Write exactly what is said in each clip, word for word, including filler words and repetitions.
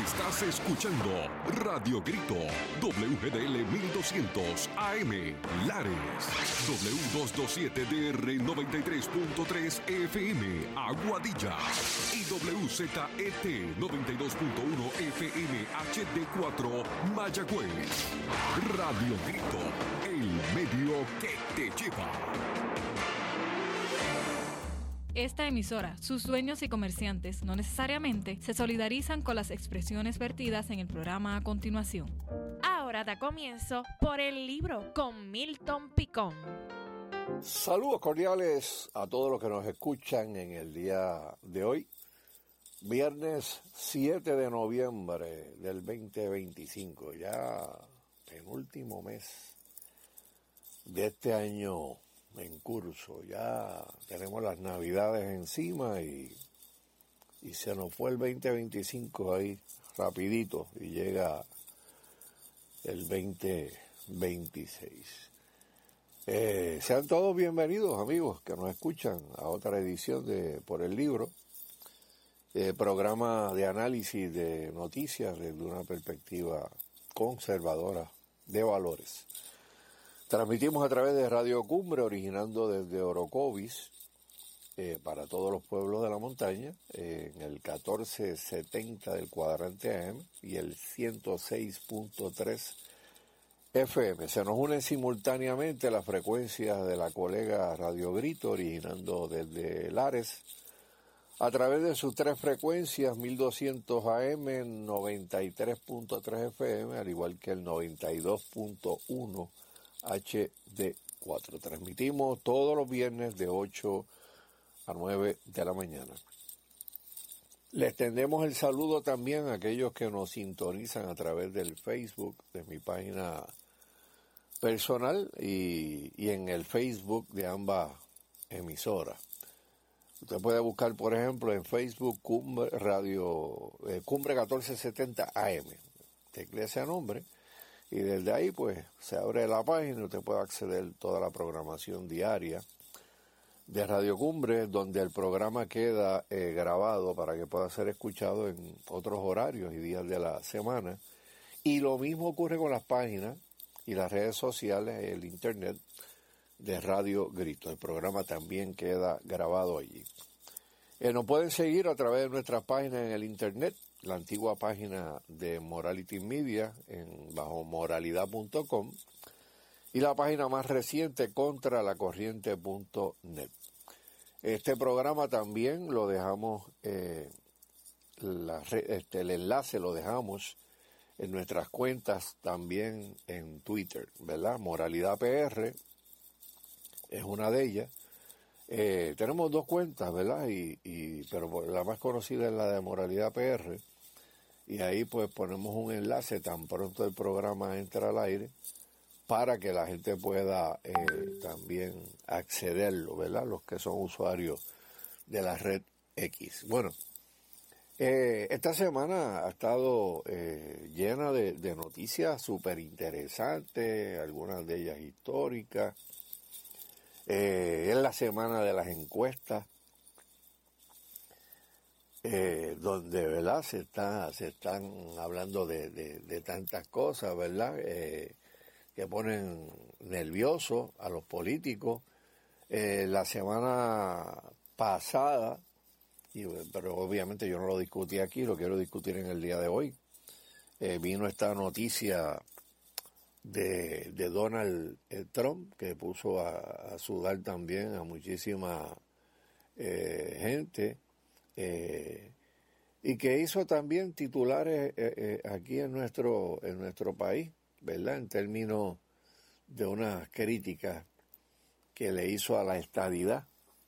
Estás escuchando Radio Grito, W G D L mil doscientos A M, Lares, W doscientos veintisiete D R noventa y tres punto tres F M, Aguadilla, y W Z E T noventa y dos punto uno F M H D cuatro, Mayagüez. Radio Grito, el medio que te lleva. Esta emisora, sus dueños y comerciantes no necesariamente se solidarizan con las expresiones vertidas en el programa a continuación. Ahora da comienzo Por el Libro con Milton Picón. Saludos cordiales a todos los que nos escuchan en el día de hoy, viernes siete de noviembre del veinte veinticinco, ya penúltimo mes de este año en curso. Ya tenemos las navidades encima y, y se nos fue el veinte veinticinco ahí rapidito y llega el veinte veintiséis. Eh, sean todos bienvenidos, amigos que nos escuchan, a otra edición de Por el Libro, eh, programa de análisis de noticias desde una perspectiva conservadora de valores. Transmitimos a través de Radio Cumbre, originando desde Orocovis, eh, para todos los pueblos de la montaña, eh, en el catorce setenta del cuadrante A M y el ciento seis punto tres F M. Se nos unen simultáneamente las frecuencias de la colega Radio Grito, originando desde Lares, a través de sus tres frecuencias, mil doscientos A M, noventa y tres punto tres F M, al igual que el noventa y dos punto uno H D cuatro. Transmitimos todos los viernes de ocho a nueve de la mañana. Les extendemos el saludo también a aquellos que nos sintonizan a través del Facebook, de mi página personal y, y en el Facebook de ambas emisoras. Usted puede buscar, por ejemplo, en Facebook Cumbre Radio eh, Cumbre catorce setenta A M. Teclea ese nombre. Y desde ahí, pues, se abre la página y usted puede acceder a toda la programación diaria de Radio Cumbre, donde el programa queda eh, grabado para que pueda ser escuchado en otros horarios y días de la semana. Y lo mismo ocurre con las páginas y las redes sociales, el internet de Radio Grito. El programa también queda grabado allí. Eh, nos pueden seguir a través de nuestras páginas en el internet, la antigua página de Morality Media en bajo moralidad punto com y la página más reciente contra la corriente punto net. Este programa también lo dejamos, eh, la, este, el enlace lo dejamos en nuestras cuentas también en Twitter, ¿verdad? Moralidad P R es una de ellas. Eh, tenemos dos cuentas, ¿verdad? Y, y pero la más conocida es la de Moralidad P R. Y ahí pues ponemos un enlace tan pronto el programa entra al aire para que la gente pueda eh, también accederlo, ¿verdad? Los que son usuarios de la red X. Bueno, eh, esta semana ha estado eh, llena de, de noticias súper interesantes, algunas de ellas históricas. Eh, es la semana de las encuestas, eh, donde, ¿verdad?, se está, se están hablando de, de, de tantas cosas, ¿verdad?, eh, que ponen nerviosos a los políticos. Eh, la semana pasada, y, pero obviamente yo no lo discutí aquí, lo quiero discutir en el día de hoy, eh, vino esta noticia de, de Donald Trump, que puso a, a sudar también a muchísima eh, gente, eh, y que hizo también titulares eh, eh, aquí en nuestro en nuestro país, ¿verdad?, en términos de unas críticas que le hizo a la estadidad.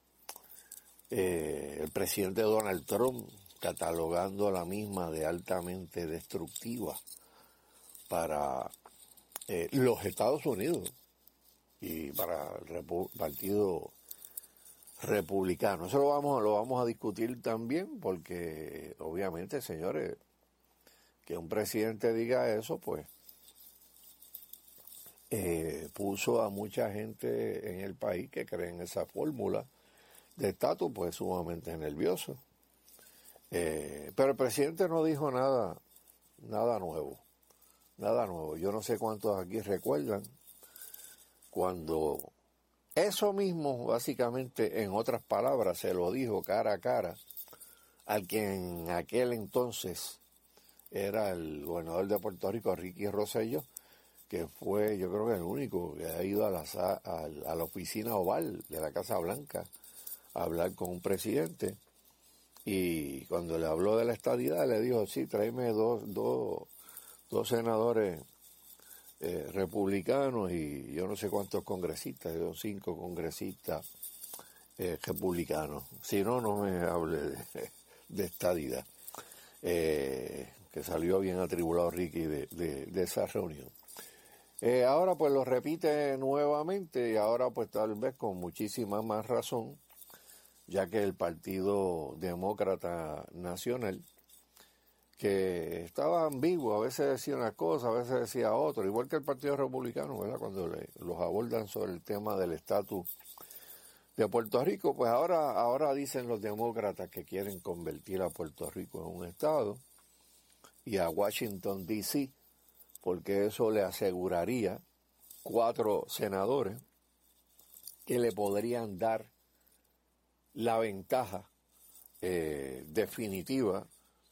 Eh, el presidente Donald Trump catalogando la misma de altamente destructiva para Eh, los Estados Unidos y para el Repu- Partido Republicano. Eso lo vamos, lo vamos a discutir también porque obviamente, señores, que un presidente diga eso, pues eh, puso a mucha gente en el país que cree en esa fórmula de estatus, pues sumamente nervioso. Eh, pero el presidente no dijo nada nada nuevo, nada nuevo. Yo no sé cuántos aquí recuerdan cuando eso mismo, básicamente, en otras palabras, se lo dijo cara a cara al que en aquel entonces era el gobernador de Puerto Rico, Ricky Rosselló, que fue, yo creo que el único que ha ido a la, a, a la oficina oval de la Casa Blanca a hablar con un presidente. Y cuando le habló de la estadidad, le dijo, sí, tráeme dos, dos, dos senadores eh, republicanos y yo no sé cuántos congresistas, yo cinco congresistas eh, republicanos. Si no, no me hable de, de estadidad. Eh, que salió bien atribulado Ricky de, de, de esa reunión. Eh, ahora pues lo repite nuevamente y ahora pues tal vez con muchísima más razón, ya que el Partido Demócrata Nacional, que estaba ambiguo, a veces decía una cosa, a veces decía otra, igual que el Partido Republicano, ¿verdad? Cuando le, los abordan sobre el tema del estatus de Puerto Rico, pues ahora, ahora dicen los demócratas que quieren convertir a Puerto Rico en un estado y a Washington, D C, porque eso le aseguraría cuatro senadores que le podrían dar la ventaja eh, definitiva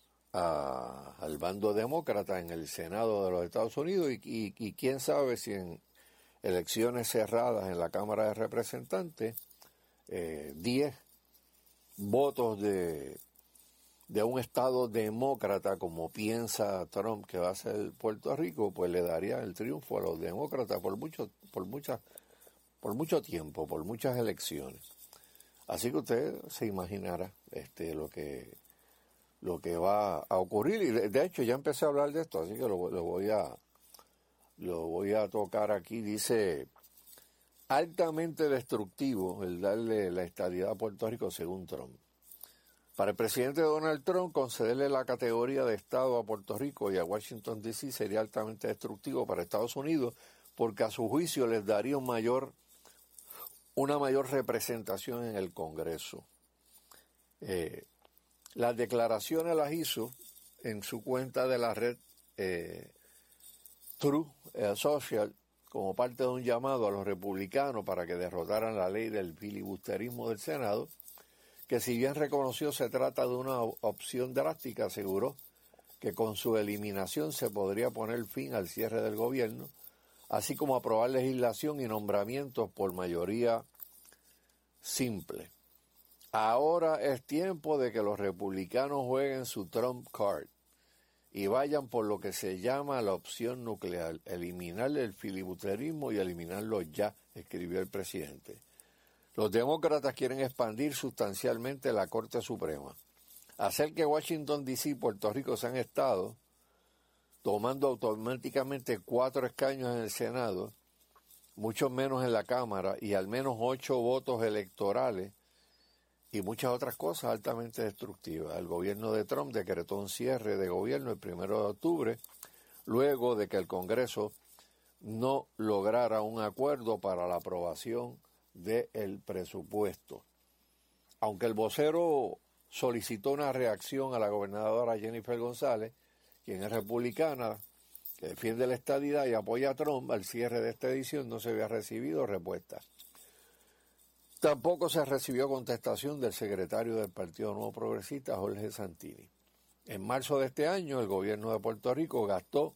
a, al bando demócrata en el Senado de los Estados Unidos y, y, y quién sabe si en elecciones cerradas en la Cámara de Representantes, eh, diez votos de, de un estado demócrata como piensa Trump que va a ser Puerto Rico, pues le daría el triunfo a los demócratas por mucho, por muchas, por mucho tiempo, por muchas elecciones. Así que usted se imaginará este, lo que lo que va a ocurrir. Y de, de hecho ya empecé a hablar de esto, así que lo, lo voy a lo voy a tocar aquí. Dice, altamente destructivo el darle la estadidad a Puerto Rico según Trump. Para el presidente Donald Trump, concederle la categoría de Estado a Puerto Rico y a Washington, D C sería altamente destructivo para Estados Unidos porque a su juicio les daría un mayor una mayor representación en el Congreso. Eh, las declaraciones las hizo en su cuenta de la red eh, True eh, Social como parte de un llamado a los republicanos para que derrotaran la ley del filibusterismo del Senado, que si bien reconoció se trata de una opción drástica, aseguró que con su eliminación se podría poner fin al cierre del gobierno, así como aprobar legislación y nombramientos por mayoría simple. Ahora es tiempo de que los republicanos jueguen su Trump card y vayan por lo que se llama la opción nuclear, eliminar el filibusterismo y eliminarlo ya, escribió el presidente. Los demócratas quieren expandir sustancialmente la Corte Suprema, hacer que Washington, D C y Puerto Rico sean estados, tomando automáticamente cuatro escaños en el Senado, muchos menos en la Cámara y al menos ocho votos electorales y muchas otras cosas altamente destructivas. El gobierno de Trump decretó un cierre de gobierno el primero de octubre, luego de que el Congreso no lograra un acuerdo para la aprobación del presupuesto. Aunque el vocero solicitó una reacción a la gobernadora Jennifer González, quien es republicana, que defiende la estadidad y apoya a Trump, al cierre de esta edición no se había recibido respuesta. Tampoco se recibió contestación del secretario del Partido Nuevo Progresista, Jorge Santini. En marzo de este año, el gobierno de Puerto Rico gastó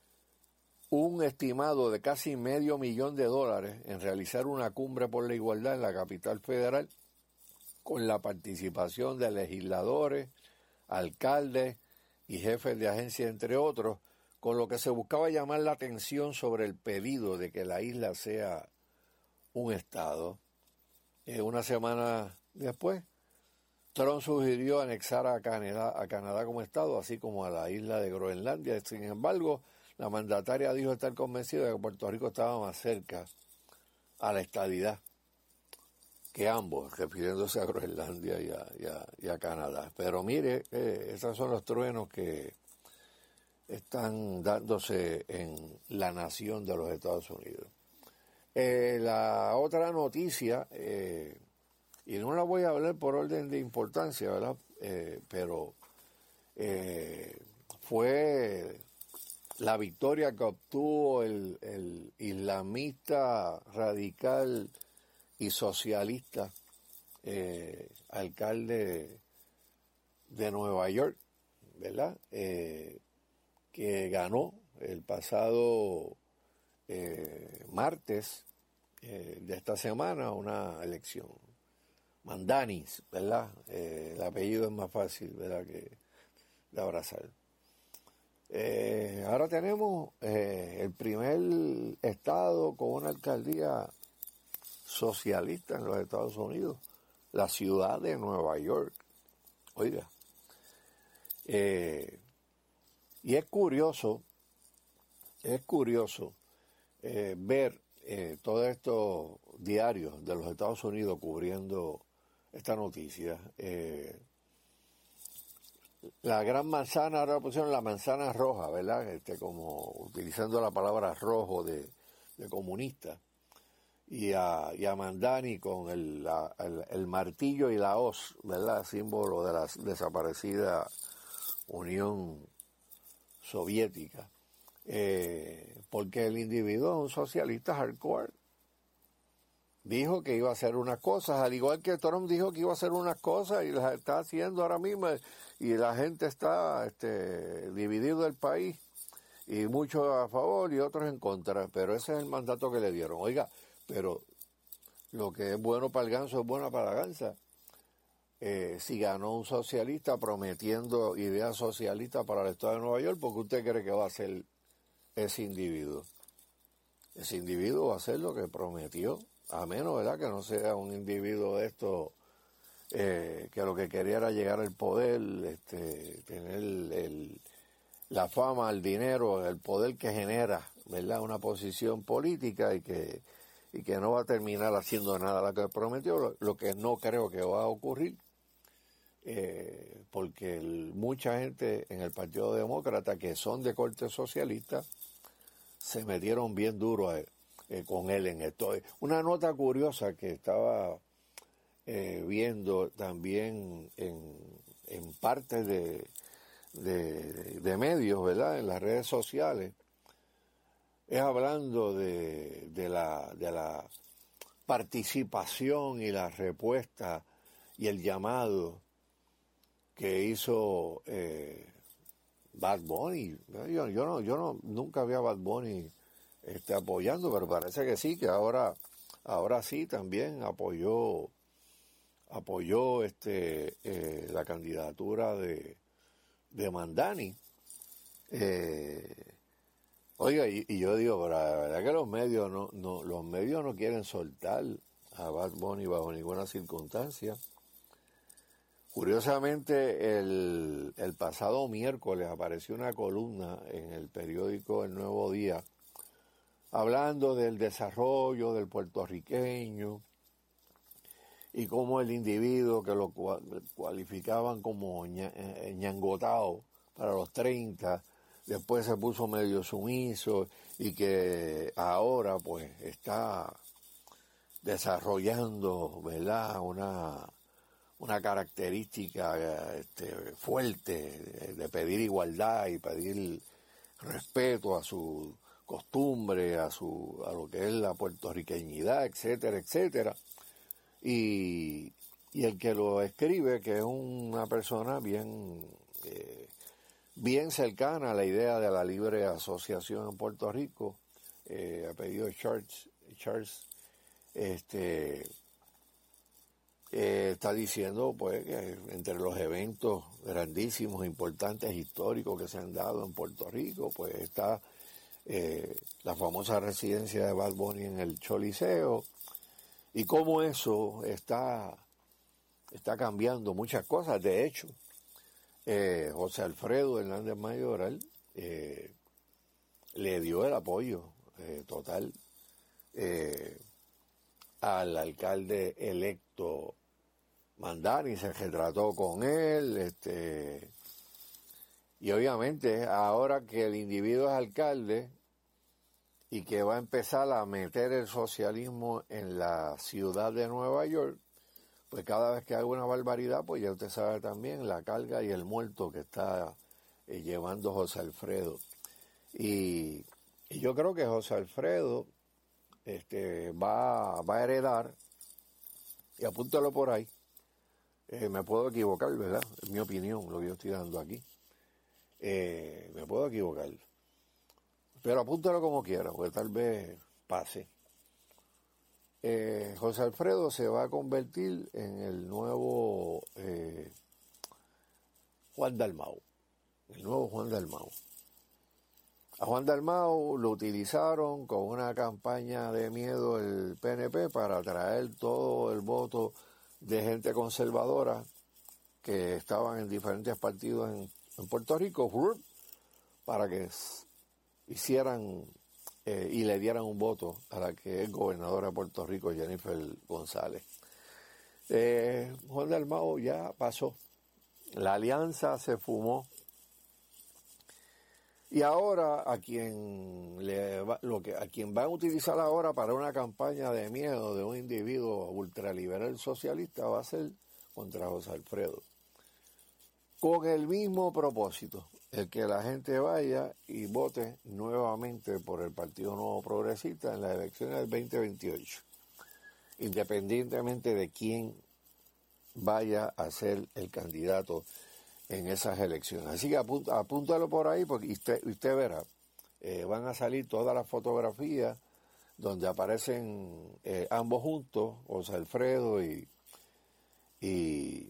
un estimado de casi medio millón de dólares en realizar una cumbre por la igualdad en la capital federal, con la participación de legisladores, alcaldes y jefes de agencias, entre otros, con lo que se buscaba llamar la atención sobre el pedido de que la isla sea un estado. Eh, una semana después, Trump sugirió anexar a Canadá, a Canadá como estado, así como a la isla de Groenlandia. Sin embargo, la mandataria dijo estar convencida de que Puerto Rico estaba más cerca a la estadidad que ambos, refiriéndose a Groenlandia y a, y a, y a Canadá. Pero mire, eh, esos son los truenos que están dándose en la nación de los Estados Unidos. Eh, la otra noticia, eh, y no la voy a hablar por orden de importancia, ¿verdad? Eh, pero eh, fue la victoria que obtuvo el, el islamista radical y socialista eh, alcalde de Nueva York, ¿verdad? Eh, que ganó el pasado eh, martes eh, de esta semana una elección. Mandanis, ¿verdad? Eh, el apellido es más fácil, ¿verdad?, que de abrazar. Eh, ahora tenemos eh, el primer estado con una alcaldía socialista en los Estados Unidos, la ciudad de Nueva York. Oiga, eh, y es curioso, es curioso eh, ver eh, todos estos diarios de los Estados Unidos cubriendo esta noticia. Eh, la gran manzana, ahora pusieron la manzana roja, ¿verdad? Este, como utilizando la palabra rojo de, de comunista. Y a, y a Mandani con el, la, el, el martillo y la hoz, ¿verdad? Símbolo de la desaparecida Unión Soviética. Eh, porque el individuo es un socialista hardcore. Dijo que iba a hacer unas cosas, al igual que Trump dijo que iba a hacer unas cosas y las está haciendo ahora mismo, y la gente está este, dividido el país, y muchos a favor y otros en contra, pero ese es el mandato que le dieron. Oiga, pero lo que es bueno para el ganso es bueno para la gansa. Eh, si ganó un socialista prometiendo ideas socialistas para el estado de Nueva York, ¿por qué usted cree que va a hacer ese individuo? Ese individuo va a hacer lo que prometió, a menos, ¿verdad?, que no sea un individuo de estos eh, que lo que quería era llegar al poder, este, tener el, el, la fama, el dinero, el poder que genera, ¿verdad?, una posición política, y que y que no va a terminar haciendo nada lo que prometió, lo, lo que no creo que va a ocurrir, eh, porque el, mucha gente en el Partido Demócrata que son de corte socialista se metieron bien duro a, eh, con él en esto. Una nota curiosa que estaba eh, viendo también en, en parte de, de, de medios, ¿verdad?, en las redes sociales, es hablando de, de, la, de la participación y la respuesta y el llamado que hizo eh, Bad Bunny. Yo, yo, no, yo no, nunca vi a Bad Bunny este, apoyando, pero parece que sí, que ahora, ahora sí también apoyó, apoyó este, eh, la candidatura de, de Mandani. Eh, Oiga, y, y yo digo, pero la verdad que los medios no, no, los medios no quieren soltar a Bad Bunny bajo ninguna circunstancia. Curiosamente, el, el pasado miércoles apareció una columna en el periódico El Nuevo Día hablando del desarrollo del puertorriqueño y cómo el individuo que lo cualificaban como ña, ñangotao para los treinta, después se puso medio sumiso, y que ahora pues está desarrollando, ¿verdad?, una, una característica este, fuerte de, de pedir igualdad y pedir respeto a su costumbre, a su a lo que es la puertorriqueñidad, etcétera, etcétera. Y, y el que lo escribe, que es una persona bien... Eh, bien cercana a la idea de la libre asociación en Puerto Rico, eh, apellido Charles, Charles este, eh, está diciendo pues que entre los eventos grandísimos, importantes, históricos que se han dado en Puerto Rico, pues está eh, la famosa residencia de Bad Bunny en el Choliseo, y cómo eso está, está cambiando muchas cosas. De hecho, Eh, José Alfredo Hernández Mayoral eh, le dio el apoyo eh, total eh, al alcalde electo Mandani, se retrató con él, este, y obviamente ahora que el individuo es alcalde y que va a empezar a meter el socialismo en la ciudad de Nueva York, pues cada vez que haga una barbaridad, pues ya usted sabe también la carga y el muerto que está eh, llevando José Alfredo. Y, y yo creo que José Alfredo este, va, va a heredar, y apúntalo por ahí, eh, me puedo equivocar, ¿verdad? Es mi opinión lo que yo estoy dando aquí. Eh, me puedo equivocar. Pero apúntalo como quiera, porque tal vez pase. Eh, José Alfredo se va a convertir en el nuevo eh, Juan Dalmau. El nuevo Juan Dalmau. A Juan Dalmau lo utilizaron con una campaña de miedo el P N P para atraer todo el voto de gente conservadora que estaban en diferentes partidos en, en Puerto Rico, para que hicieran eh, y le dieran un voto a la que es gobernadora de Puerto Rico, Jennifer González. Eh, Juan Dalmau ya pasó, la alianza se fumó, y ahora a quien le va, lo que a quien van a utilizar ahora para una campaña de miedo de un individuo ultraliberal socialista va a ser contra José Alfredo, con el mismo propósito, el que la gente vaya y vote nuevamente por el Partido Nuevo Progresista en las elecciones del veinte veintiocho, independientemente de quién vaya a ser el candidato en esas elecciones. Así que apúntalo, apúntalo por ahí, porque usted, usted verá, eh, van a salir todas las fotografías donde aparecen eh, ambos juntos, José Alfredo y, y,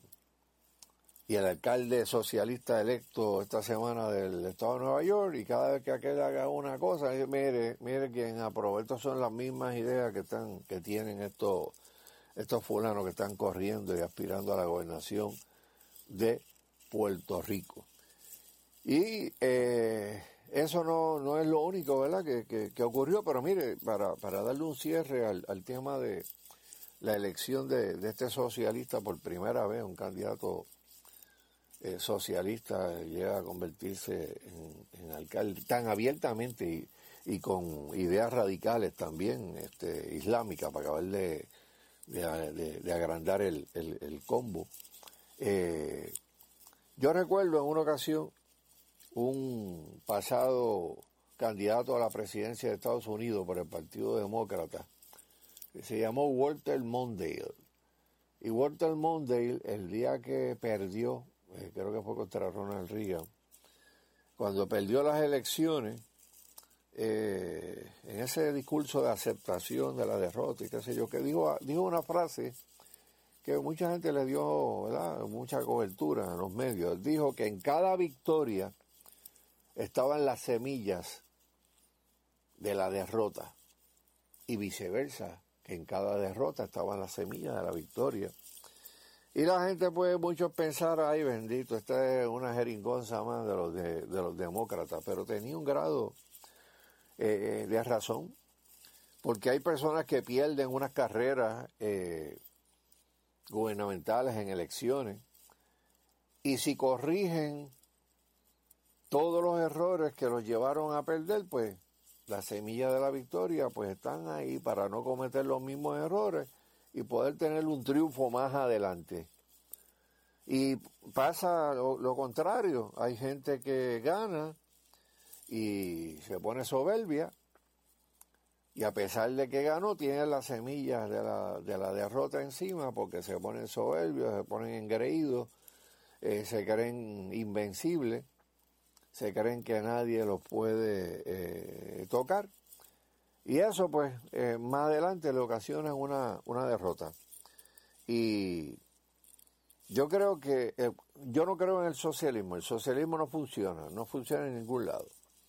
y el alcalde socialista electo esta semana del estado de Nueva York, y cada vez que aquel haga una cosa, dice, mire, mire quién aprobó. Estas son las mismas ideas que están, que tienen estos, estos fulanos que están corriendo y aspirando a la gobernación de Puerto Rico. Y eh, eso no, no es lo único, ¿verdad?, que, que, que ocurrió, pero mire, para, para darle un cierre al, al tema de la elección de, de este socialista por primera vez, un candidato eh, socialista llega a convertirse en, en alcalde tan abiertamente y, y con ideas radicales también este, islámicas, para acabar de, de, de, de agrandar el, el, el combo. Eh, Yo recuerdo en una ocasión un pasado candidato a la presidencia de Estados Unidos por el Partido Demócrata, que se llamó Walter Mondale. Y Walter Mondale, el día que perdió, eh, creo que fue contra Ronald Reagan, cuando perdió las elecciones, eh, en ese discurso de aceptación de la derrota y qué sé yo, que dijo, dijo una frase que mucha gente le dio, ¿verdad?, mucha cobertura en los medios. Él dijo que en cada victoria estaban las semillas de la derrota y viceversa, que en cada derrota estaban las semillas de la victoria. Y la gente puede muchos pensar, ay bendito, esta es una jeringonza más de los, de, de los demócratas, pero tenía un grado eh, de razón, porque hay personas que pierden unas carreras eh, gubernamentales en elecciones, y si corrigen todos los errores que los llevaron a perder, pues las semillas de la victoria pues están ahí para no cometer los mismos errores y poder tener un triunfo más adelante. Y pasa lo, lo contrario, hay gente que gana y se pone soberbia, y a pesar de que ganó, tienen las semillas de la, de la derrota encima, porque se ponen soberbios, se ponen engreídos, eh, se creen invencibles, se creen que nadie los puede eh, tocar. Y eso, pues, eh, más adelante le ocasiona una, una derrota. Y yo creo que, eh, yo no creo en el socialismo. El socialismo no funciona, no funciona en ningún lado.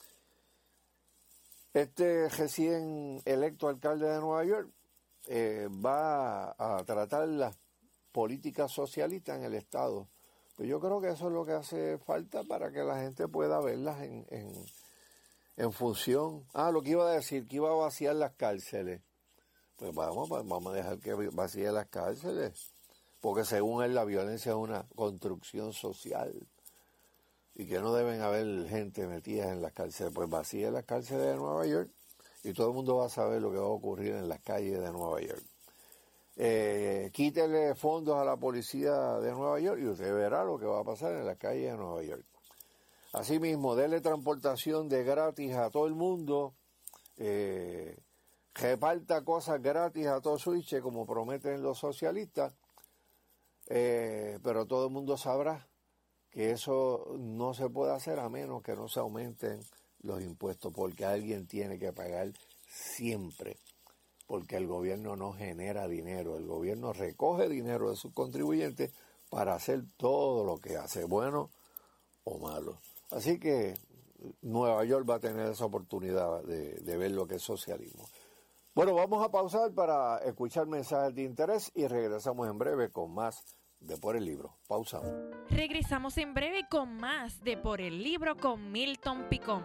Este recién electo alcalde de Nueva York eh, va a tratar las políticas socialistas en el Estado. Pues yo creo que eso es lo que hace falta para que la gente pueda verlas en, en, en función. Ah, lo que iba a decir, que iba a vaciar las cárceles. Pues vamos, vamos a dejar que vacíe las cárceles, porque según él la violencia es una construcción social y que no deben haber gente metida en las cárceles. Pues vacíe las cárceles de Nueva York y todo el mundo va a saber lo que va a ocurrir en las calles de Nueva York. Eh, quítele fondos a la policía de Nueva York y usted verá lo que va a pasar en las calles de Nueva York. Asimismo, denle transportación de gratis a todo el mundo, eh, reparta cosas gratis a todo switch, como prometen los socialistas, eh, pero todo el mundo sabrá que eso no se puede hacer a menos que no se aumenten los impuestos, porque alguien tiene que pagar siempre, porque el gobierno no genera dinero, el gobierno recoge dinero de sus contribuyentes para hacer todo lo que hace, bueno o malo. Así que Nueva York va a tener esa oportunidad de, de ver lo que es socialismo. Bueno, vamos a pausar para escuchar mensajes de interés y regresamos en breve con más de Por el Libro. Pausamos. Regresamos en breve con más de Por el Libro con Milton Picón.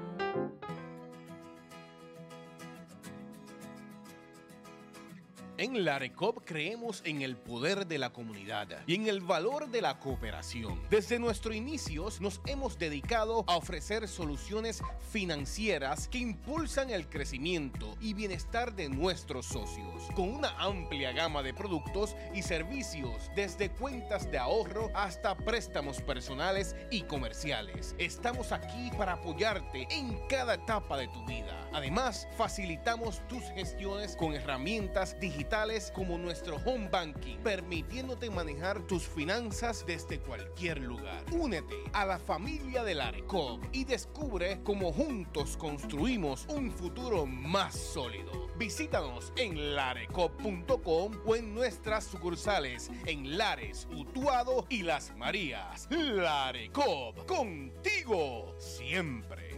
En Larecop creemos en el poder de la comunidad y en el valor de la cooperación. Desde nuestros inicios nos hemos dedicado a ofrecer soluciones financieras que impulsan el crecimiento y bienestar de nuestros socios, con una amplia gama de productos y servicios, desde cuentas de ahorro hasta préstamos personales y comerciales. Estamos aquí para apoyarte en cada etapa de tu vida. Además, facilitamos tus gestiones con herramientas digitales como nuestro Home Banking, permitiéndote manejar tus finanzas desde cualquier lugar. Únete a la familia de Larecop y descubre cómo juntos construimos un futuro más sólido. Visítanos en larecop punto com o en nuestras sucursales en Lares, Utuado y Las Marías. Larecop, contigo siempre.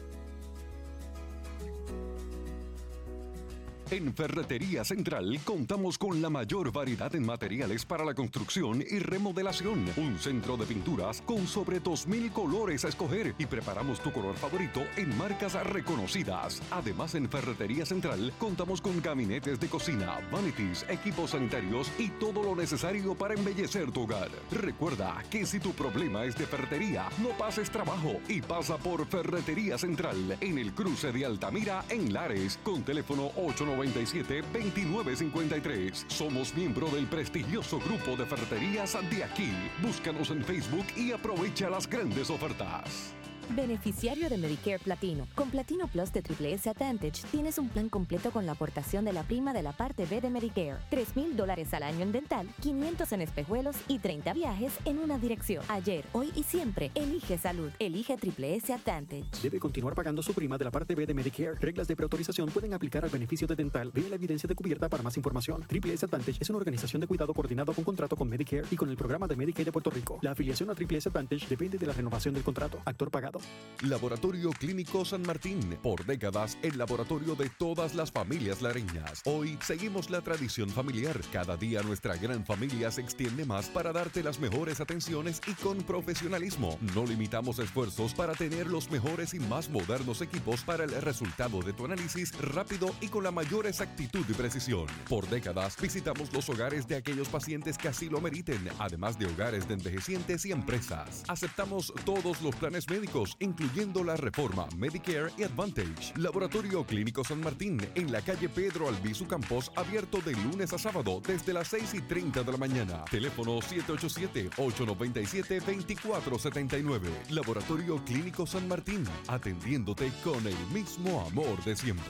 En Ferretería Central contamos con la mayor variedad en materiales para la construcción y remodelación. Un centro de pinturas con sobre dos mil colores a escoger y preparamos tu color favorito en marcas reconocidas. Además, en Ferretería Central contamos con gabinetes de cocina, vanities, equipos sanitarios y todo lo necesario para embellecer tu hogar. Recuerda que si tu problema es de ferretería, no pases trabajo y pasa por Ferretería Central en el cruce de Altamira en Lares con teléfono ocho nueve siete, veintinueve cincuenta y tres. Somos miembro del prestigioso grupo de ferreterías de aquí. Búscanos en Facebook y aprovecha las grandes ofertas. Beneficiario de Medicare Platino. Con Platino Plus de Triple S Advantage tienes un plan completo con la aportación de la prima de la parte B de Medicare. tres mil dólares al año en dental, quinientos en espejuelos y treinta viajes en una dirección. Ayer, hoy y siempre, elige salud. Elige Triple S Advantage. Debe continuar pagando su prima de la parte B de Medicare. Reglas de preautorización pueden aplicar al beneficio de dental. Vea la evidencia de cubierta para más información. Triple S Advantage es una organización de cuidado coordinado con contrato con Medicare y con el programa de Medicaid de Puerto Rico. La afiliación a Triple S Advantage depende de la renovación del contrato. Actor pagado. Laboratorio Clínico San Martín, por décadas el laboratorio de todas las familias lareñas. Hoy seguimos la tradición familiar. Cada día nuestra gran familia se extiende más para darte las mejores atenciones y con profesionalismo. No limitamos esfuerzos para tener los mejores y más modernos equipos para el resultado de tu análisis rápido y con la mayor exactitud y precisión. Por décadas visitamos los hogares de aquellos pacientes que así lo meriten, además de hogares de envejecientes y empresas. Aceptamos todos los planes médicos, incluyendo la reforma Medicare y Advantage. Laboratorio Clínico San Martín, en la calle Pedro Albizu Campos, abierto de lunes a sábado desde las seis y treinta de la mañana. Teléfono siete ocho siete, ocho nueve siete, dos cuatro siete nueve. Laboratorio Clínico San Martín, atendiéndote con el mismo amor de siempre.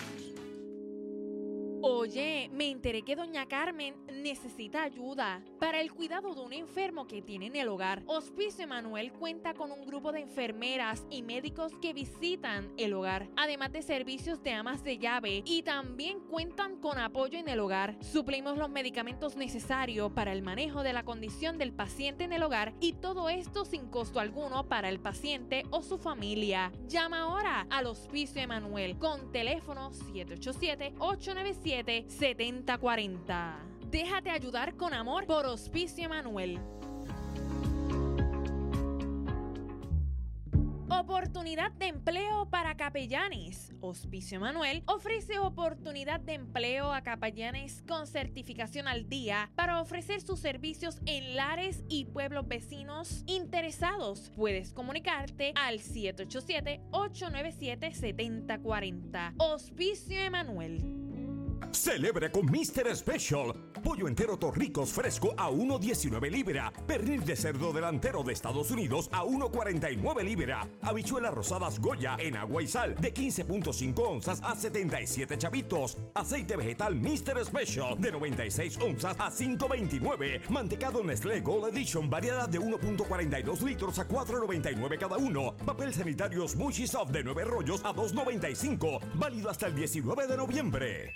Oye, me enteré que doña Carmen necesita ayuda para el cuidado de un enfermo que tiene en el hogar. Hospicio Emanuel cuenta con un grupo de enfermeras y médicos que visitan el hogar, además de servicios de amas de llave, y también cuentan con apoyo en el hogar. Suplimos los medicamentos necesarios para el manejo de la condición del paciente en el hogar, y todo esto sin costo alguno para el paciente o su familia. Llama ahora al Hospicio Emanuel con teléfono siete ocho siete, ocho nueve siete, siete cero cuatro cero. Déjate ayudar con amor por Hospicio Emanuel. Oportunidad de empleo para capellanes. Hospicio Emanuel ofrece oportunidad de empleo a capellanes con certificación al día para ofrecer sus servicios en Lares y pueblos vecinos interesados. Puedes comunicarte al siete ocho siete, ocho nueve siete, siete cero cuatro cero. Hospicio Emanuel. Celebre con míster Special. Pollo entero Torricos fresco a uno diecinueve libra. Pernil de cerdo delantero de Estados Unidos a uno cuarenta y nueve libra. Habichuelas rosadas Goya en agua y sal de quince punto cinco onzas a setenta y siete chavitos. Aceite vegetal míster Special de noventa y seis onzas a cinco veintinueve. Mantecado Nestlé Gold Edition variedad de uno punto cuarenta y dos litros a cuatro noventa y nueve cada uno. Papel sanitario Smushy Soft de nueve rollos a dos noventa y cinco. Válido hasta el diecinueve de noviembre.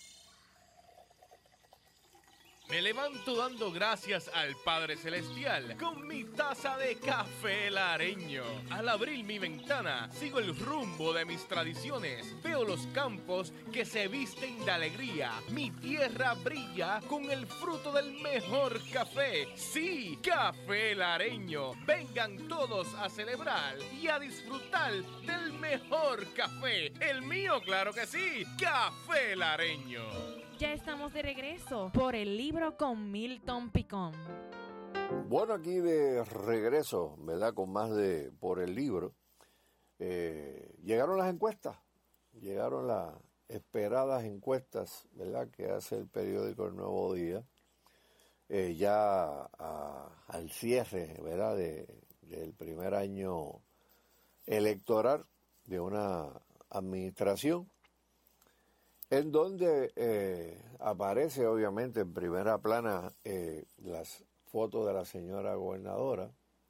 Me levanto dando gracias al Padre Celestial con mi taza de café lareño. Al abrir mi ventana, sigo el rumbo de mis tradiciones. Veo los campos que se visten de alegría. Mi tierra brilla con el fruto del mejor café. Sí, café lareño. Vengan todos a celebrar y a disfrutar del mejor café. El mío, claro que sí, café lareño. Ya estamos de regreso por el libro con Milton Picón. Bueno, aquí de regreso, ¿verdad? Con más de por el libro. Eh, llegaron las encuestas, llegaron las esperadas encuestas, ¿verdad? Que hace el periódico El Nuevo Día, eh, ya a, al cierre, ¿verdad? De, del primer año electoral de una administración, en donde eh, aparece obviamente en primera plana eh, las fotos de la señora gobernadora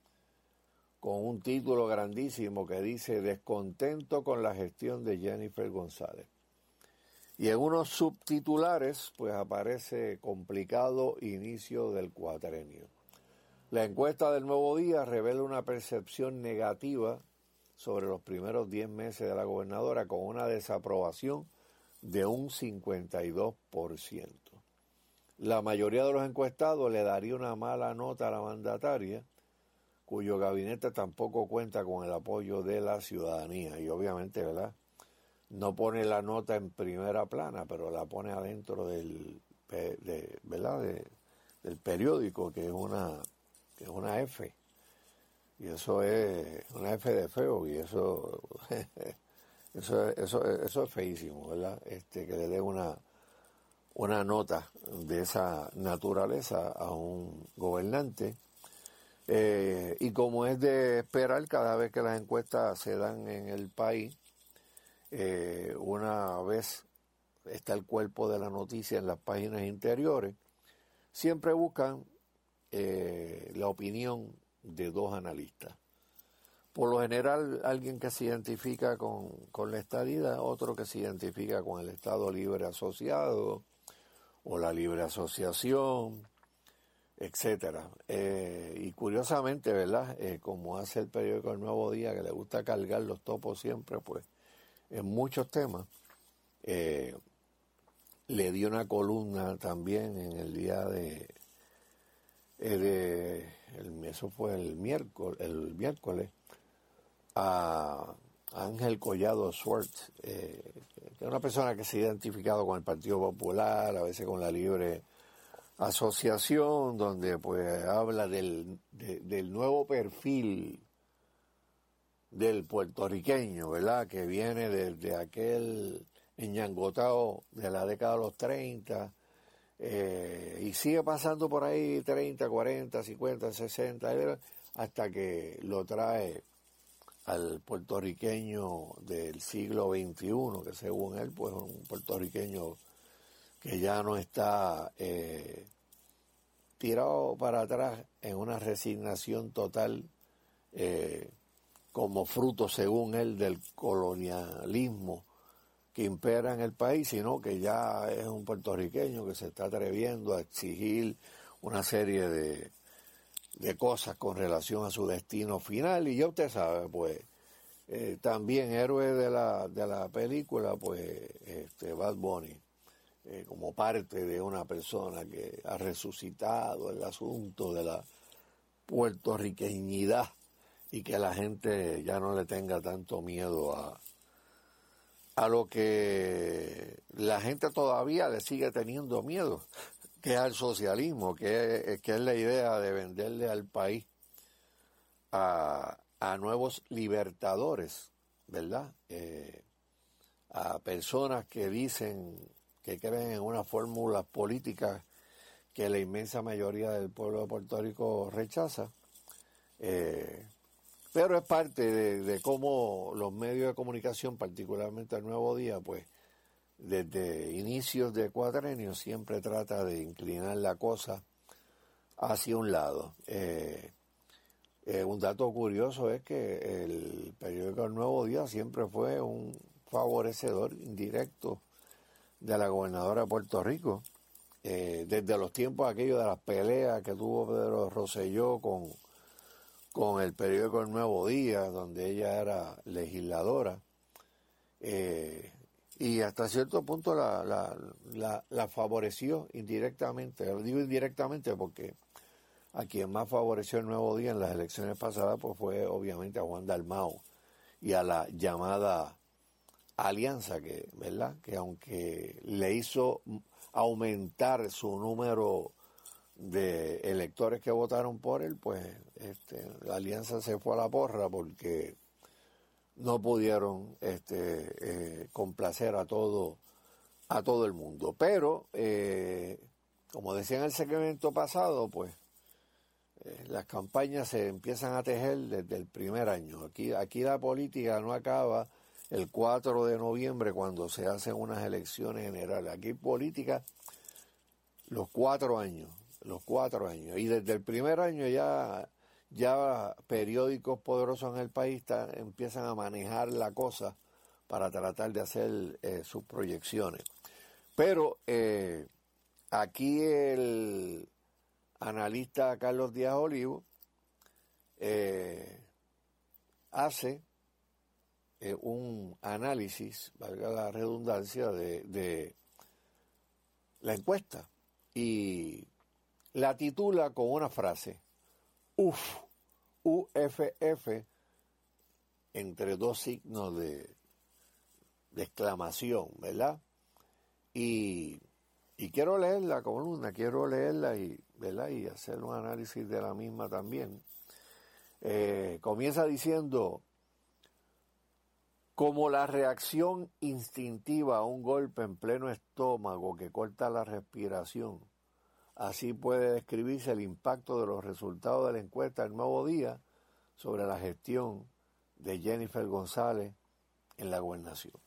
con un título grandísimo que dice descontento con la gestión de Jennifer González. Y en unos subtitulares pues aparece complicado inicio del cuatrenio. La encuesta del Nuevo Día revela una percepción negativa sobre los primeros diez meses de la gobernadora con una desaprobación de un cincuenta y dos por ciento. La mayoría de los encuestados le daría una mala nota a la mandataria, cuyo gabinete tampoco cuenta con el apoyo de la ciudadanía. Y obviamente, ¿verdad?, no pone la nota en primera plana, pero la pone adentro del, de, ¿verdad?, de, del periódico, que es una, que es una F. Y eso es una F de feo, y eso... Eso, eso, eso es feísimo, ¿verdad? Este, que le dé una, una nota de esa naturaleza a un gobernante. Eh, y como es de esperar, cada vez que las encuestas se dan en el país, eh, una vez está el cuerpo de la noticia en las páginas interiores, siempre buscan eh, la opinión de dos analistas. Por lo general, alguien que se identifica con, con la estadidad, otro que se identifica con el Estado Libre Asociado o la Libre Asociación, etcétera. Eh, y curiosamente, ¿verdad?, eh, como hace el periódico El Nuevo Día, que le gusta cargar los topos siempre, pues, en muchos temas, eh, le dio una columna también en el día de, eh, de el, eso fue el miércoles, el miércoles, a Ángel Collado Schwartz, eh, que es una persona que se ha identificado con el Partido Popular, a veces con la Libre Asociación, donde pues habla del, de, del nuevo perfil del puertorriqueño, ¿verdad?, que viene desde aquel enñangotado de la década de los treinta, eh, y sigue pasando por ahí treinta, cuarenta, cincuenta, sesenta, hasta que lo trae al puertorriqueño del siglo veintiuno, que según él, pues un puertorriqueño que ya no está eh, tirado para atrás en una resignación total, eh, como fruto, según él, del colonialismo que impera en el país, sino que ya es un puertorriqueño que se está atreviendo a exigir una serie de de cosas con relación a su destino final. Y ya usted sabe, pues, eh, también héroe de la, de la película, pues, este Bad Bunny, eh, como parte de una persona que ha resucitado el asunto de la puertorriqueñidad y que la gente ya no le tenga tanto miedo a, a lo que la gente todavía le sigue teniendo miedo, que es al socialismo, que es, que es la idea de venderle al país a, a nuevos libertadores, ¿verdad? Eh, a personas que dicen que creen en unas fórmulas políticas que la inmensa mayoría del pueblo de Puerto Rico rechaza. Eh, pero es parte de, de cómo los medios de comunicación, particularmente el Nuevo Día, pues desde inicios de cuatrenio siempre trata de inclinar la cosa hacia un lado. Eh, eh, un dato curioso es que el periódico El Nuevo Día siempre fue un favorecedor indirecto de la gobernadora de Puerto Rico, eh, desde los tiempos aquellos de las peleas que tuvo Pedro Rosselló con, con el periódico El Nuevo Día, donde ella era legisladora, eh, y hasta cierto punto la, la, la, la favoreció indirectamente. Lo digo indirectamente porque a quien más favoreció El Nuevo Día en las elecciones pasadas pues fue obviamente a Juan Dalmau y a la llamada alianza, que, ¿verdad? Que aunque le hizo aumentar su número de electores que votaron por él, pues este, la alianza se fue a la porra porque no pudieron este, eh, complacer a todo, a todo el mundo. Pero, eh, como decía en el segmento pasado, pues eh, las campañas se empiezan a tejer desde el primer año. Aquí, aquí la política no acaba el cuatro de noviembre cuando se hacen unas elecciones generales. Aquí política los cuatro años, los cuatro años. Y desde el primer año ya, ya periódicos poderosos en el país ta, empiezan a manejar la cosa para tratar de hacer eh, sus proyecciones. Pero eh, aquí el analista Carlos Díaz Olivo eh, hace Eh, un análisis, valga la redundancia, de, de la encuesta y la titula con una frase, U F, U F F, entre dos signos de, de exclamación, ¿verdad? Y, y quiero leer la columna, quiero leerla y, ¿verdad? Y hacer un análisis de la misma también. Eh, comienza diciendo: como la reacción instintiva a un golpe en pleno estómago que corta la respiración, así puede describirse el impacto de los resultados de la encuesta del Nuevo Día sobre la gestión de Jennifer González en la gobernación.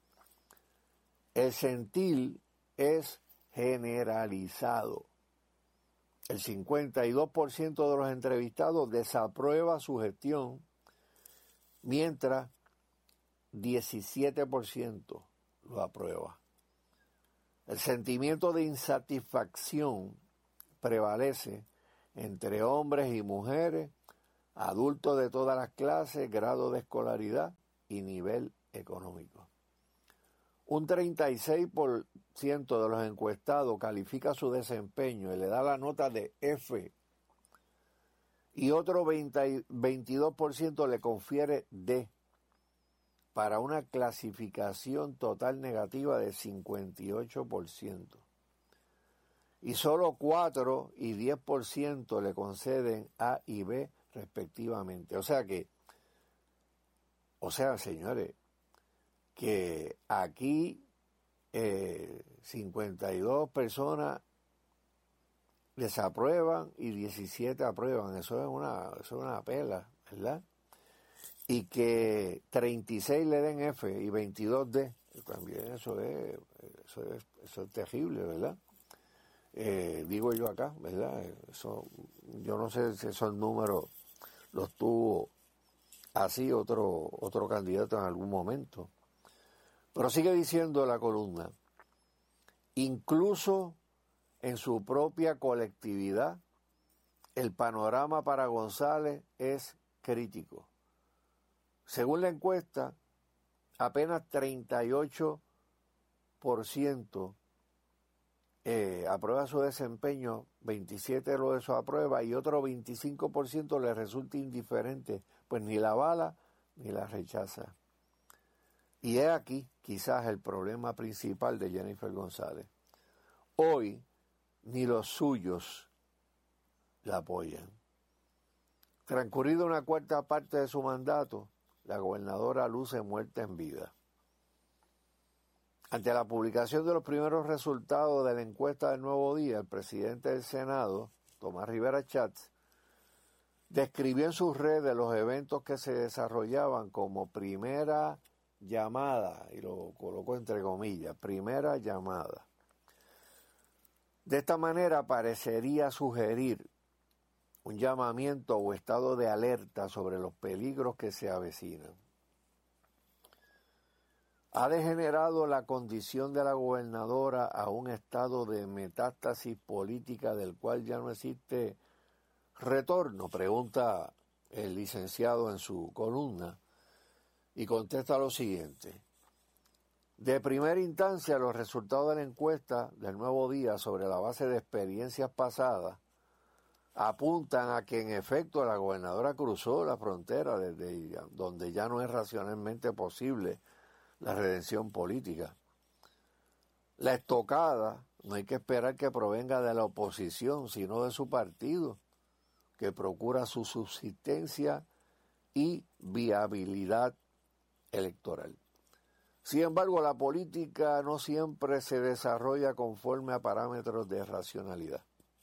El sentir es generalizado. El cincuenta y dos por ciento de los entrevistados desaprueba su gestión, mientras diecisiete por ciento lo aprueba. El sentimiento de insatisfacción prevalece entre hombres y mujeres, adultos de todas las clases, grado de escolaridad y nivel económico. Un treinta y seis por ciento de los encuestados califica su desempeño y le da la nota de F, y otro veintidós por ciento le confiere D, para una clasificación total negativa de cincuenta y ocho por ciento. Y solo cuatro y diez por ciento le conceden A y B respectivamente. O sea que, o sea, señores, que aquí eh, cincuenta y dos personas desaprueban y diecisiete aprueban. Eso es una, eso es una pela, ¿verdad? Y que treinta y seis le den F y veintidós D, también eso es, eso es, eso es terrible, ¿verdad? Eh, digo yo acá, ¿verdad? Eso, yo no sé si esos números los tuvo así otro, otro candidato en algún momento. Pero sigue diciendo la columna: incluso en su propia colectividad, el panorama para González es crítico. Según la encuesta, apenas treinta y ocho por ciento eh, aprueba su desempeño, veintisiete por ciento lo desaprueba y otro veinticinco por ciento le resulta indiferente, pues ni la avala ni la rechaza. Y es aquí quizás el problema principal de Jennifer González. Hoy ni los suyos la apoyan. Transcurrida una cuarta parte de su mandato, la gobernadora luce muerta en vida. Ante la publicación de los primeros resultados de la encuesta del Nuevo Día, el presidente del Senado, Tomás Rivera Chatz, describió en sus redes los eventos que se desarrollaban como primera llamada, y lo colocó entre comillas, primera llamada. De esta manera parecería sugerir un llamamiento o estado de alerta sobre los peligros que se avecinan. Ha degenerado la condición de la gobernadora a un estado de metástasis política del cual ya no existe retorno, pregunta el licenciado en su columna, y contesta lo siguiente. De primera instancia, los resultados de la encuesta del Nuevo Día sobre la base de experiencias pasadas apuntan a que en efecto la gobernadora cruzó la frontera desde donde ya no es racionalmente posible la redención política. La estocada no hay que esperar que provenga de la oposición, sino de su partido, que procura su subsistencia y viabilidad electoral. Sin embargo, la política no siempre se desarrolla conforme a parámetros de racionalidad.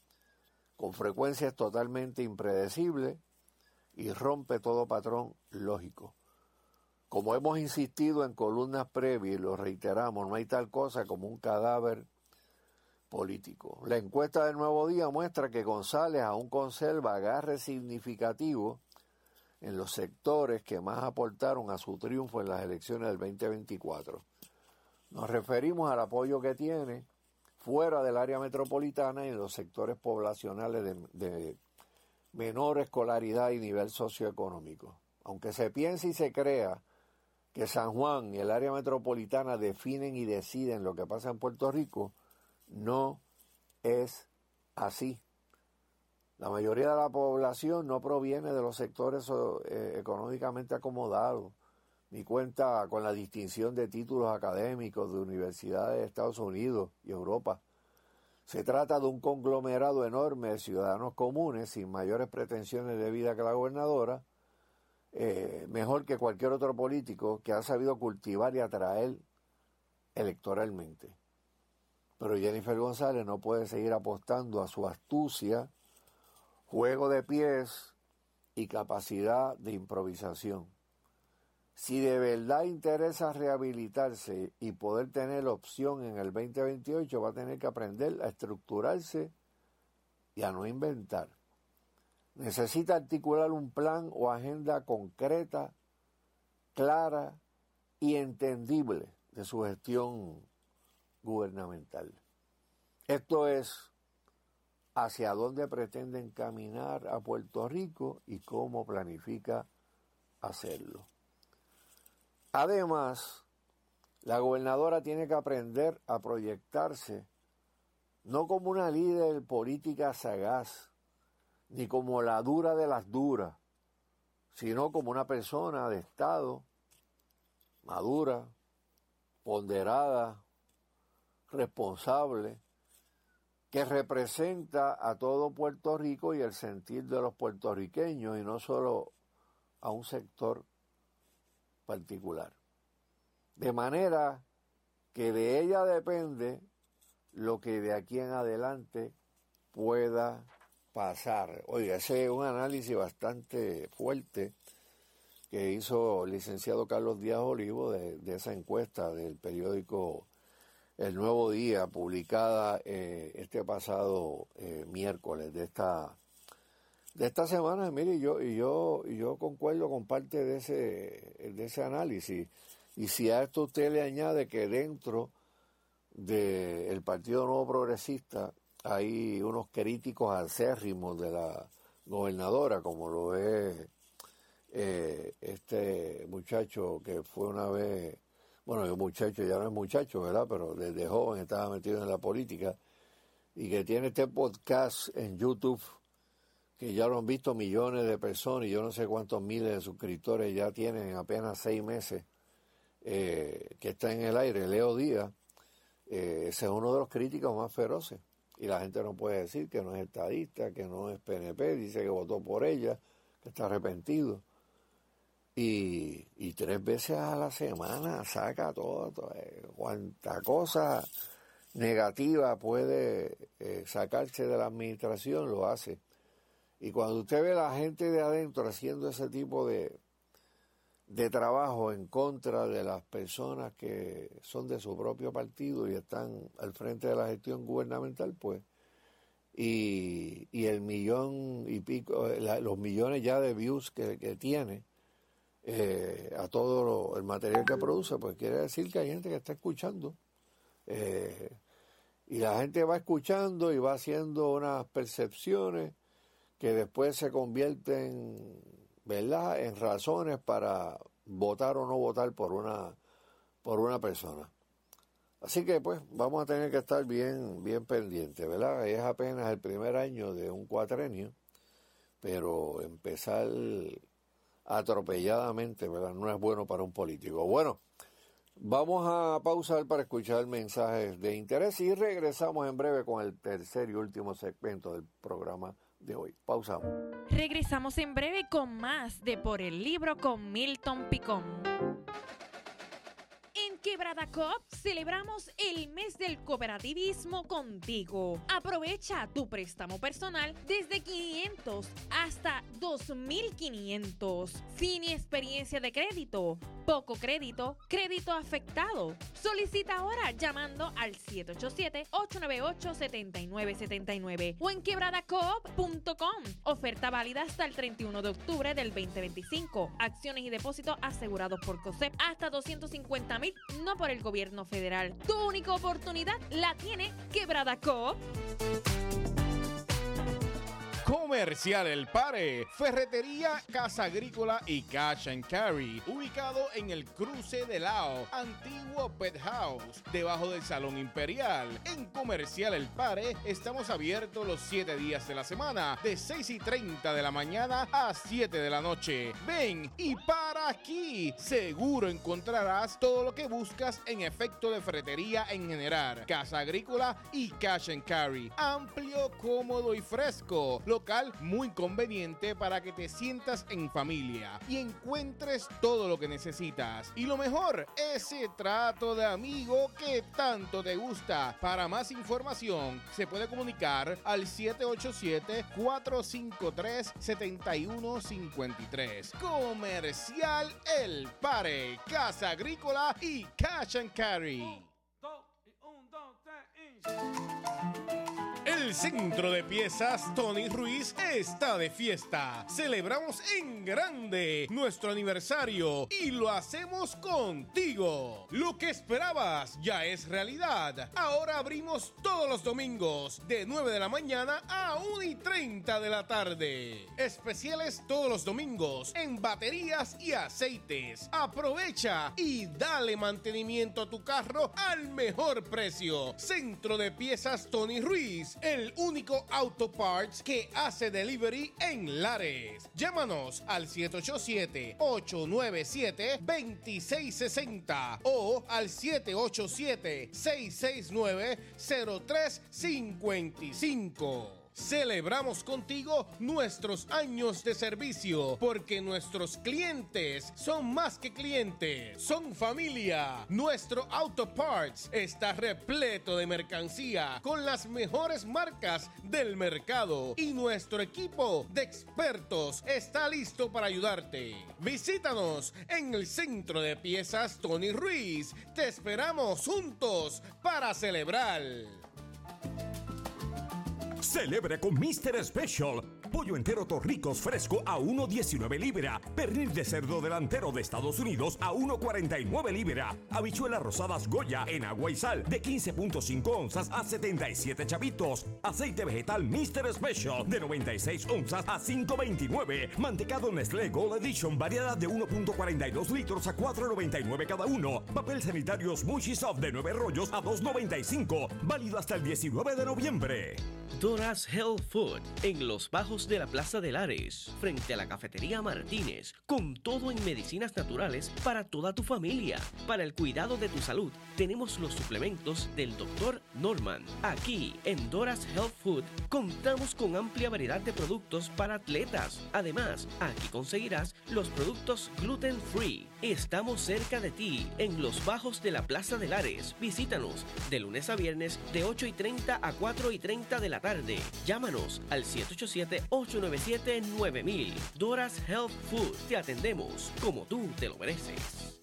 Con frecuencia es totalmente impredecible y rompe todo patrón lógico. Como hemos insistido en columnas previas y lo reiteramos, no hay tal cosa como un cadáver político. La encuesta del Nuevo Día muestra que González aún conserva agarre significativo en los sectores que más aportaron a su triunfo en las elecciones del veinte veinticuatro. Nos referimos al apoyo que tiene fuera del área metropolitana y en los sectores poblacionales de, de menor escolaridad y nivel socioeconómico. Aunque se piense y se crea que San Juan y el área metropolitana definen y deciden lo que pasa en Puerto Rico, no es así. La mayoría de la población no proviene de los sectores eh, económicamente acomodados, ni cuenta con la distinción de títulos académicos de universidades de Estados Unidos y Europa. Se trata de un conglomerado enorme de ciudadanos comunes sin mayores pretensiones de vida que la gobernadora, eh, mejor que cualquier otro político que ha sabido cultivar y atraer electoralmente. Pero Jennifer González no puede seguir apostando a su astucia, juego de pies y capacidad de improvisación. Si de verdad interesa rehabilitarse y poder tener opción en el veinte veintiocho, va a tener que aprender a estructurarse y a no inventar. Necesita articular un plan o agenda concreta, clara y entendible de su gestión gubernamental. Esto es hacia dónde pretenden caminar a Puerto Rico y cómo planifica hacerlo. Además, la gobernadora tiene que aprender a proyectarse no como una líder política sagaz, ni como la dura de las duras, sino como una persona de Estado madura, ponderada, responsable, que representa a todo Puerto Rico y el sentir de los puertorriqueños y no solo a un sector particular. De manera que de ella depende lo que de aquí en adelante pueda pasar. Oiga, ese es un análisis bastante fuerte que hizo el licenciado Carlos Díaz Olivo de, de esa encuesta del periódico El Nuevo Día, publicada eh, este pasado eh, miércoles de esta de esta semana. Mire, yo y yo y yo concuerdo con parte de ese de ese análisis. Y si a esto usted le añade que dentro del Partido Nuevo Progresista hay unos críticos acérrimos de la gobernadora, como lo es eh, este muchacho que fue una vez, bueno, el muchacho ya no es muchacho, ¿verdad? Pero desde joven estaba metido en la política y que tiene este podcast en YouTube, que ya lo han visto millones de personas y yo no sé cuántos miles de suscriptores ya tienen en apenas seis meses eh, que está en el aire, Leo Díaz. Eh, ese es uno de los críticos más feroces. Y la gente no puede decir que no es estadista, que no es P N P, dice que votó por ella, que está arrepentido. y, y tres veces a la semana saca todo, todo eh, cuanta cosa negativa puede eh, sacarse de la administración, lo hace. Y cuando usted ve a la gente de adentro haciendo ese tipo de, de trabajo en contra de las personas que son de su propio partido y están al frente de la gestión gubernamental, pues, y, y el millón y pico, la, los millones ya de views que, que tiene eh, a todo lo, el material que produce, pues quiere decir que hay gente que está escuchando. Eh, y la gente va escuchando y va haciendo unas percepciones que después se convierten, ¿verdad?, en razones para votar o no votar por una por una persona. Así que pues vamos a tener que estar bien bien pendientes, ¿verdad? Es apenas el primer año de un cuatrenio, pero empezar atropelladamente, ¿verdad?, no es bueno para un político. Bueno, vamos a pausar para escuchar mensajes de interés y regresamos en breve con el tercer y último segmento del programa de hoy. Pausamos. Regresamos en breve con más de Por el Libro con Milton Picón. En Quebrada Coop celebramos el mes del cooperativismo contigo. Aprovecha tu préstamo personal desde quinientos hasta dos mil quinientos. Sin experiencia de crédito, poco crédito, crédito afectado. Solicita ahora llamando al siete ocho siete, ocho nueve ocho, siete nueve siete nueve o en quebrada coop punto com. Oferta válida hasta el treinta y uno de octubre del veinte veinticinco. Acciones y depósitos asegurados por COSEP hasta doscientos cincuenta mil, no por el gobierno federal. Tu única oportunidad la tiene Quebrada Coop. Comercial El Pare, Ferretería, Casa Agrícola y Cash and Carry, ubicado en el cruce de Lao, antiguo Pet House, debajo del Salón Imperial. En Comercial El Pare estamos abiertos los siete días de la semana, de seis y treinta de la mañana a siete de la noche. Ven y para aquí, seguro encontrarás todo lo que buscas en efecto de ferretería en general, Casa Agrícola y Cash and Carry. Amplio, cómodo y fresco. Local muy conveniente para que te sientas en familia y encuentres todo lo que necesitas. Y lo mejor, ese trato de amigo que tanto te gusta. Para más información, se puede comunicar al siete ocho siete, cuatro cinco tres, siete uno cinco tres. Comercial El Pare, Casa Agrícola y Cash and Carry. El Centro de Piezas Tony Ruiz está de fiesta. Celebramos en grande nuestro aniversario y lo hacemos contigo. Lo que esperabas ya es realidad. Ahora abrimos todos los domingos de nueve de la mañana a una y treinta de la tarde. Especiales todos los domingos en baterías y aceites. Aprovecha y dale mantenimiento a tu carro al mejor precio. Centro de Piezas Tony Ruiz, el único auto parts que hace delivery en Lares. Llámanos al siete ocho siete, ocho nueve siete, dos seis seis cero o al siete ocho siete, seis seis nueve, cero tres cinco cinco. Celebramos contigo nuestros años de servicio, porque nuestros clientes son más que clientes, son familia. Nuestro Auto Parts está repleto de mercancía con las mejores marcas del mercado y nuestro equipo de expertos está listo para ayudarte. Visítanos en el Centro de Piezas Tony Ruiz. Te esperamos juntos para celebrar. Celebre con míster Special. Pollo entero Torricos fresco a uno diecinueve libra. Pernil de cerdo delantero de Estados Unidos a uno cuarenta y nueve libra. Habichuelas rosadas Goya en agua y sal de quince punto cinco onzas a setenta y siete chavitos. Aceite vegetal míster Special de noventa y seis onzas a cinco veintinueve. Mantecado Nestlé Gold Edition variedad de uno punto cuarenta y dos litros a cuatro noventa y nueve cada uno. Papel sanitario Smushy Soft de nueve rollos a dos noventa y cinco. Válido hasta el diecinueve de noviembre. Dora's Health Food, en los bajos de la Plaza de Lares, frente a la Cafetería Martínez, con todo en medicinas naturales para toda tu familia. Para el cuidado de tu salud, tenemos los suplementos del doctor Norman. Aquí, en Dora's Health Food, contamos con amplia variedad de productos para atletas. Además, aquí conseguirás los productos gluten free. Estamos cerca de ti, en los bajos de la Plaza de Lares. Visítanos de lunes a viernes de ocho y treinta a cuatro y treinta de la tarde. Llámanos al siete ocho siete, ocho nueve siete, nueve mil. Dora's Health Food. Te atendemos como tú te lo mereces.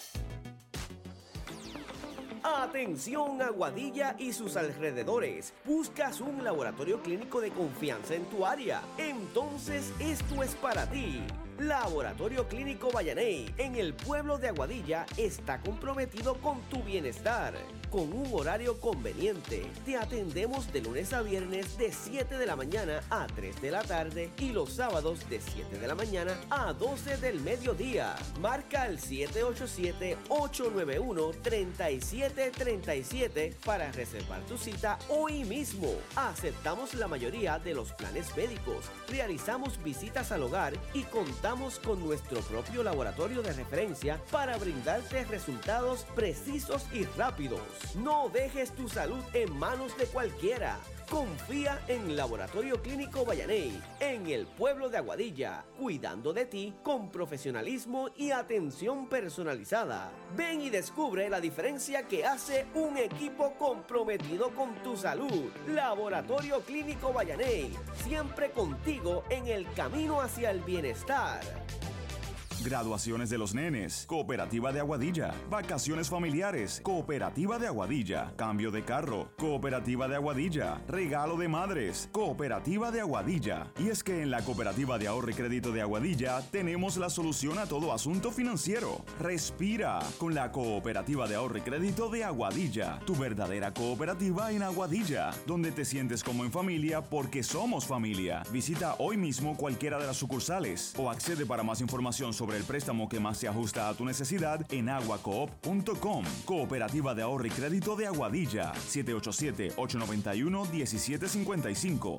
Atención Aguadilla y sus alrededores. ¿Buscas un laboratorio clínico de confianza en tu área? Entonces esto es para ti. Laboratorio Clínico Vallaney, en el pueblo de Aguadilla, está comprometido con tu bienestar. Con un horario conveniente, te atendemos de lunes a viernes de siete de la mañana a tres de la tarde y los sábados de siete de la mañana a doce del mediodía. Marca el siete ocho siete, ocho nueve uno, tres siete tres siete para reservar tu cita hoy mismo. Aceptamos la mayoría de los planes médicos, realizamos visitas al hogar y contamos con nuestro propio laboratorio de referencia para brindarte resultados precisos y rápidos. No dejes tu salud en manos de cualquiera. Confía en Laboratorio Clínico Vallaney, en el pueblo de Aguadilla, cuidando de ti con profesionalismo y atención personalizada. Ven y descubre la diferencia que hace un equipo comprometido con tu salud. Laboratorio Clínico Vallaney, siempre contigo en el camino hacia el bienestar. Graduaciones de los nenes, Cooperativa de Aguadilla. Vacaciones familiares, Cooperativa de Aguadilla. Cambio de carro, Cooperativa de Aguadilla. Regalo de madres, Cooperativa de Aguadilla. Y es que en la Cooperativa de Ahorro y Crédito de Aguadilla tenemos la solución a todo asunto financiero. Respira con la Cooperativa de Ahorro y Crédito de Aguadilla. Tu verdadera cooperativa en Aguadilla, donde te sientes como en familia porque somos familia. Visita hoy mismo cualquiera de las sucursales o accede para más información sobre el préstamo que más se ajusta a tu necesidad en aguacoop punto com. Cooperativa de Ahorro y Crédito de Aguadilla. siete ocho siete, ocho nueve uno, uno siete cinco cinco.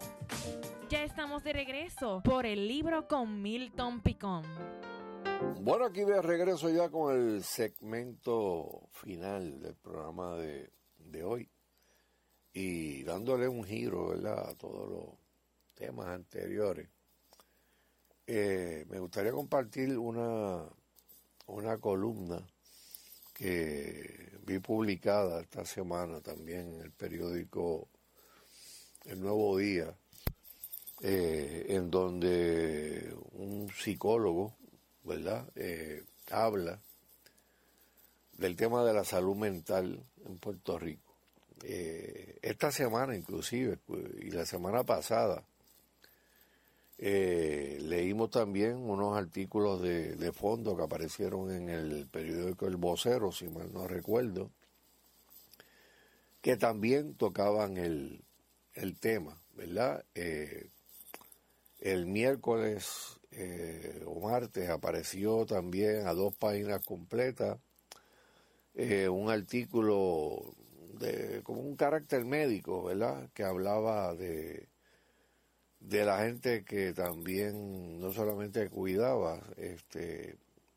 Ya estamos de regreso por el libro con Milton Picón. Bueno, aquí de regreso ya con el segmento final del programa de, de hoy y dándole un giro, ¿verdad?, a todos los temas anteriores. Eh, me gustaría compartir una, una columna que vi publicada esta semana también en el periódico El Nuevo Día, eh, en donde un psicólogo, ¿verdad?, eh, habla del tema de la salud mental en Puerto Rico. Eh, esta semana inclusive, y la semana pasada, Eh, leímos también unos artículos de, de fondo que aparecieron en el periódico El Vocero, si mal no recuerdo, que también tocaban el, el tema, ¿verdad? Eh, el miércoles eh, o martes apareció también a dos páginas completas eh, un artículo de como un carácter médico, ¿verdad?, que hablaba de de la gente que también no solamente cuidaba, este,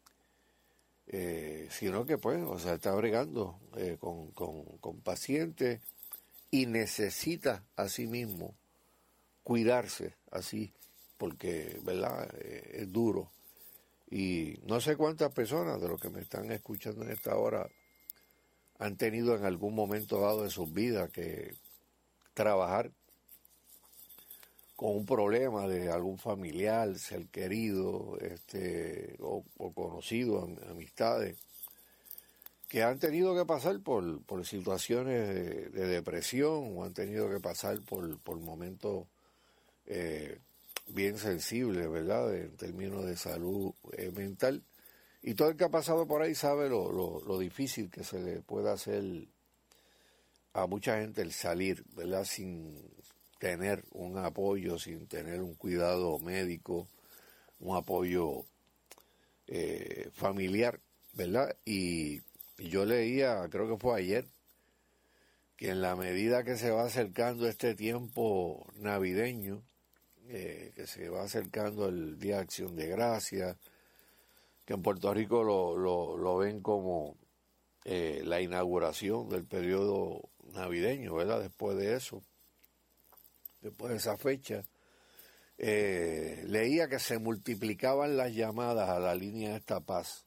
eh, sino que pues, o sea, está bregando eh, con, con, con pacientes y necesita a sí mismo cuidarse así, porque, ¿verdad?, eh, es duro. Y no sé cuántas personas de los que me están escuchando en esta hora han tenido en algún momento dado de sus vidas que trabajar con un problema de algún familiar, ser querido, este, o, o conocido, am, amistades, que han tenido que pasar por, por situaciones de, de depresión o han tenido que pasar por, por momentos eh, bien sensibles, ¿verdad?, en términos de salud eh, mental. Y todo el que ha pasado por ahí sabe lo, lo, lo difícil que se le puede hacer a mucha gente el salir, ¿verdad?, sin tener un apoyo, sin tener un cuidado médico, un apoyo eh, familiar, ¿verdad? Y, y yo leía, creo que fue ayer, que en la medida que se va acercando este tiempo navideño, eh, que se va acercando el Día de Acción de Gracias, que en Puerto Rico lo, lo, lo ven como eh, la inauguración del periodo navideño, ¿verdad? Después de eso, después de esa fecha, eh, leía que se multiplicaban las llamadas a la línea Esta Paz,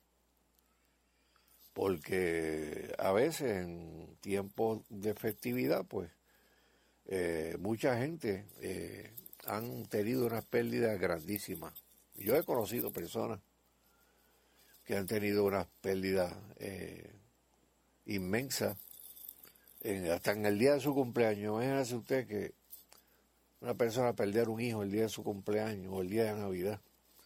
porque a veces en tiempos de festividad, pues, eh, mucha gente eh, han tenido unas pérdidas grandísimas. Yo he conocido personas que han tenido unas pérdidas eh, inmensas, en, hasta en el día de su cumpleaños. Imagínese usted que una persona perder un hijo el día de su cumpleaños o el día de Navidad.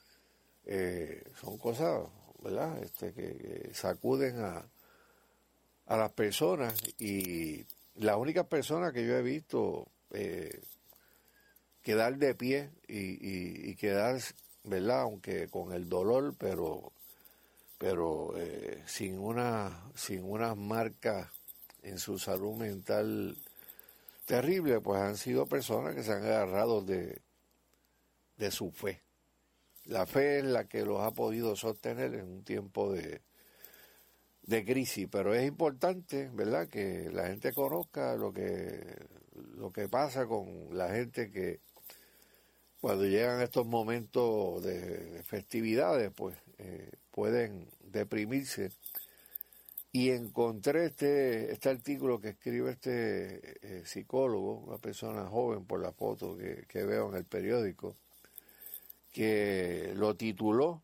Eh, son cosas, ¿verdad?, este, que, que sacuden a, a las personas, y las únicas personas que yo he visto eh, quedar de pie y, y, y quedar, ¿verdad?, aunque con el dolor, pero pero eh, sin una sin unas marcas en su salud mental terrible, pues han sido personas que se han agarrado de, de su fe. La fe es la que los ha podido sostener en un tiempo de, de crisis, pero es importante, ¿verdad?, que la gente conozca lo que, lo que pasa con la gente que cuando llegan estos momentos de, de festividades, pues eh, pueden deprimirse. Y encontré este, este artículo que escribe este eh, psicólogo, una persona joven por la foto que, que veo en el periódico, que lo tituló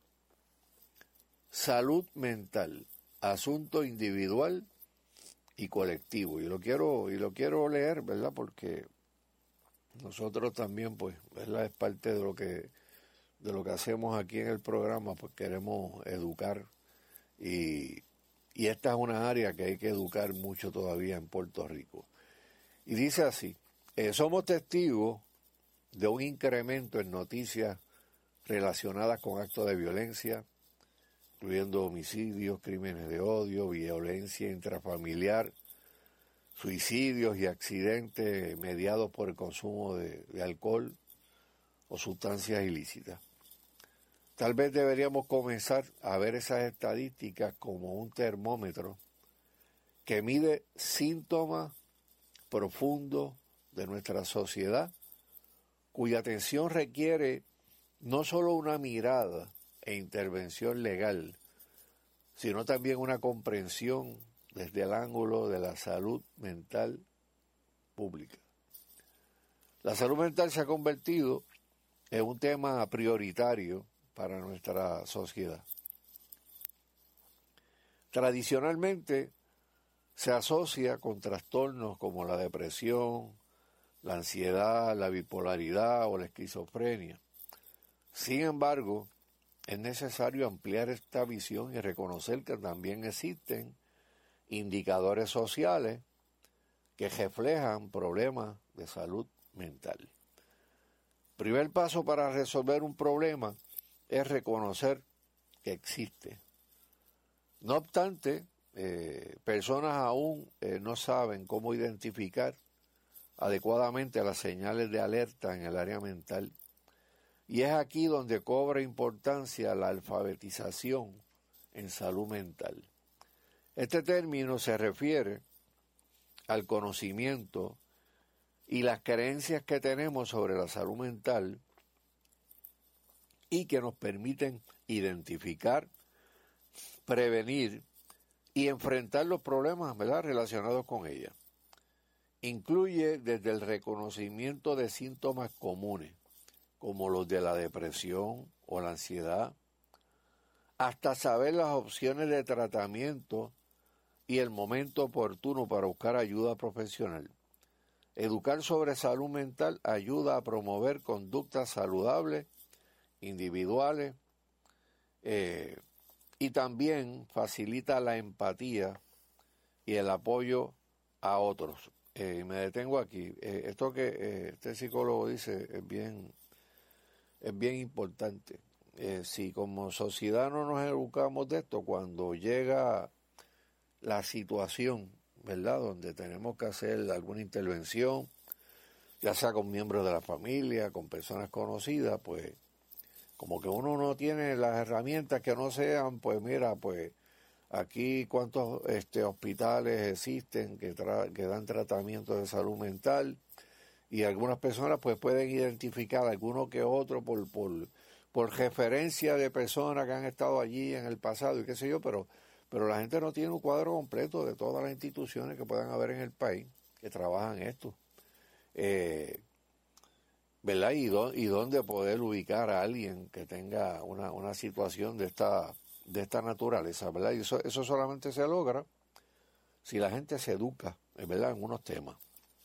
Salud Mental, Asunto Individual y Colectivo. Y lo quiero, y lo quiero leer, ¿verdad?, porque nosotros también, pues, ¿verdad?, es parte de lo que de lo que hacemos aquí en el programa, pues queremos educar, y, y esta es una área que hay que educar mucho todavía en Puerto Rico. Y dice así: eh, somos testigos de un incremento en noticias relacionadas con actos de violencia, incluyendo homicidios, crímenes de odio, violencia intrafamiliar, suicidios y accidentes mediados por el consumo de, de alcohol o sustancias ilícitas. Tal vez deberíamos comenzar a ver esas estadísticas como un termómetro que mide síntomas profundos de nuestra sociedad, cuya atención requiere no solo una mirada e intervención legal, sino también una comprensión desde el ángulo de la salud mental pública. La salud mental se ha convertido en un tema prioritario para nuestra sociedad. Tradicionalmente se asocia con trastornos como la depresión, la ansiedad, la bipolaridad o la esquizofrenia. Sin embargo, es necesario ampliar esta visión y reconocer que también existen indicadores sociales que reflejan problemas de salud mental. Primer paso para resolver un problema es reconocer que existe. No obstante, eh, personas aún eh, no saben cómo identificar adecuadamente las señales de alerta en el área mental, y es aquí donde cobra importancia la alfabetización en salud mental. Este término se refiere al conocimiento y las creencias que tenemos sobre la salud mental y que nos permiten identificar, prevenir y enfrentar los problemas, ¿verdad?, relacionados con ella. Incluye desde el reconocimiento de síntomas comunes, como los de la depresión o la ansiedad, hasta saber las opciones de tratamiento y el momento oportuno para buscar ayuda profesional. Educar sobre salud mental ayuda a promover conductas saludables, individuales, eh, y también facilita la empatía y el apoyo a otros. Eh, me detengo aquí. Eh, esto que eh, este psicólogo dice es bien, es bien importante. Eh, si como sociedad no nos educamos de esto, cuando llega la situación, ¿verdad?, donde tenemos que hacer alguna intervención, ya sea con miembros de la familia, con personas conocidas, pues como que uno no tiene las herramientas que no sean, pues mira, pues aquí cuántos este, hospitales existen que, tra- que dan tratamiento de salud mental, y algunas personas pues pueden identificar alguno que otro por, por, por referencia de personas que han estado allí en el pasado y qué sé yo, pero, pero la gente no tiene un cuadro completo de todas las instituciones que puedan haber en el país que trabajan esto. Eh, ¿verdad? Y, do, y dónde poder ubicar a alguien que tenga una, una situación de esta, de esta naturaleza, ¿verdad? Y eso, eso solamente se logra si la gente se educa, ¿verdad?, en unos temas.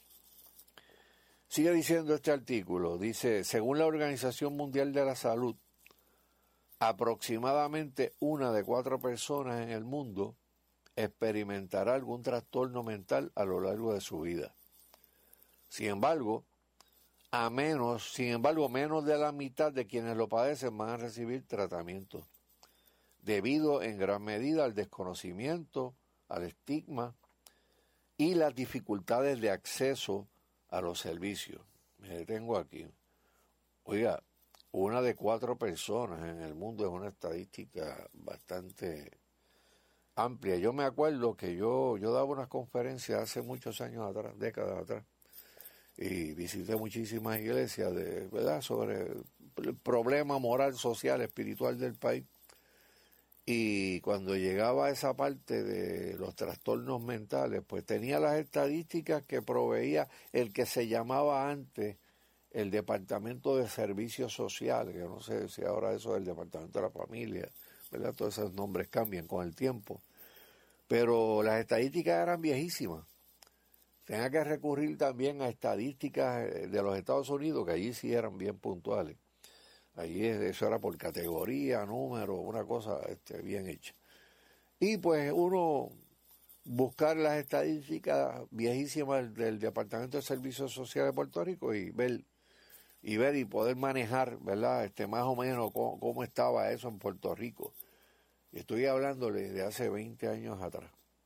Sigue diciendo este artículo, dice, según la Organización Mundial de la Salud, aproximadamente una de cuatro personas en el mundo experimentará algún trastorno mental a lo largo de su vida. Sin embargo, a menos, sin embargo, menos de la mitad de quienes lo padecen van a recibir tratamiento, debido en gran medida al desconocimiento, al estigma y las dificultades de acceso a los servicios. Me detengo aquí. Oiga, una de cuatro personas en el mundo es una estadística bastante amplia. Yo me acuerdo que yo, yo daba unas conferencias hace muchos años atrás, décadas atrás, y visité muchísimas iglesias de, ¿verdad?, sobre el problema moral, social, espiritual del país. Y cuando llegaba a esa parte de los trastornos mentales, pues tenía las estadísticas que proveía el que se llamaba antes el Departamento de Servicios Sociales, que no sé si ahora eso es el Departamento de la Familia, ¿verdad? Todos esos nombres cambian con el tiempo. Pero las estadísticas eran viejísimas. Tenía que recurrir también a estadísticas de los Estados Unidos, que allí sí eran bien puntuales. Allí eso era por categoría, número, una cosa este, bien hecha. Y pues uno buscar las estadísticas viejísimas del Departamento de Servicios Sociales de Puerto Rico y ver y ver y poder manejar, ¿verdad?, este, más o menos cómo, cómo estaba eso en Puerto Rico. Estoy hablándole de hace veinte años atrás,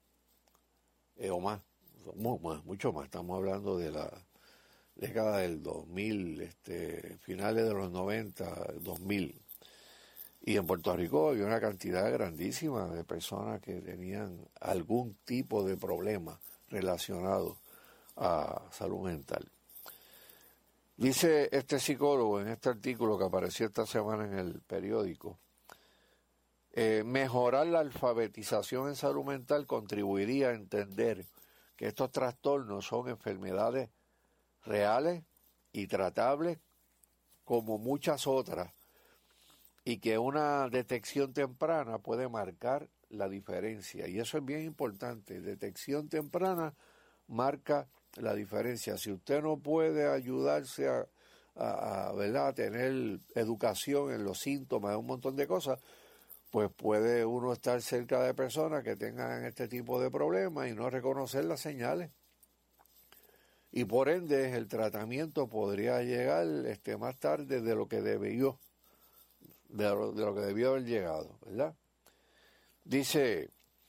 eh, o más, más, mucho más. Estamos hablando de la década del dos mil, este, finales de los noventa, dos mil. Y en Puerto Rico había una cantidad grandísima de personas que tenían algún tipo de problema relacionado a salud mental. Dice este psicólogo en este artículo que apareció esta semana en el periódico, eh, mejorar la alfabetización en salud mental contribuiría a entender que estos trastornos son enfermedades reales y tratables como muchas otras, y que una detección temprana puede marcar la diferencia. Y eso es bien importante. Detección temprana marca la diferencia. Si usted no puede ayudarse a, a, a, ¿verdad?, a tener educación en los síntomas de un montón de cosas, pues puede uno estar cerca de personas que tengan este tipo de problemas y no reconocer las señales. Y por ende el tratamiento podría llegar este, más tarde de lo que debió, de lo, de lo que debió haber llegado, ¿verdad? Dice,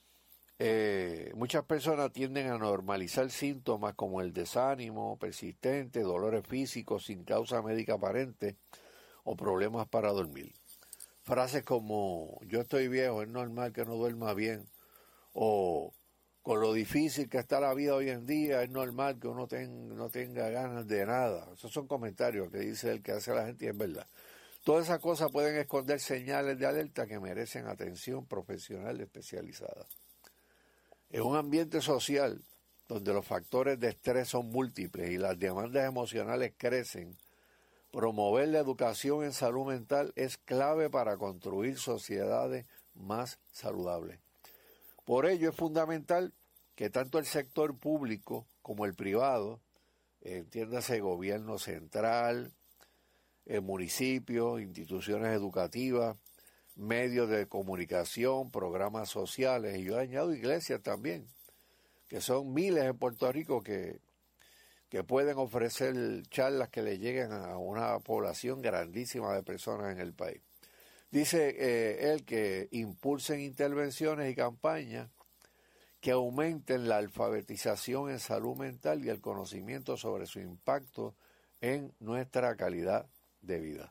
eh, muchas personas tienden a normalizar síntomas como el desánimo persistente, dolores físicos sin causa médica aparente o problemas para dormir. Frases como, yo estoy viejo, es normal que no duerma bien, o con lo difícil que está la vida hoy en día, es normal que uno ten, no tenga ganas de nada. Esos son comentarios que dice el que hace la gente y es verdad. Todas esas cosas pueden esconder señales de alerta que merecen atención profesional especializada. En un ambiente social donde los factores de estrés son múltiples y las demandas emocionales crecen, promover la educación en salud mental es clave para construir sociedades más saludables. Por ello es fundamental que tanto el sector público como el privado, entiéndase gobierno central, eh, municipios, instituciones educativas, medios de comunicación, programas sociales, y yo añado iglesias también, que son miles en Puerto Rico que, que pueden ofrecer charlas que le lleguen a una población grandísima de personas en el país. Dice eh, él que impulsen intervenciones y campañas que aumenten la alfabetización en salud mental y el conocimiento sobre su impacto en nuestra calidad de vida.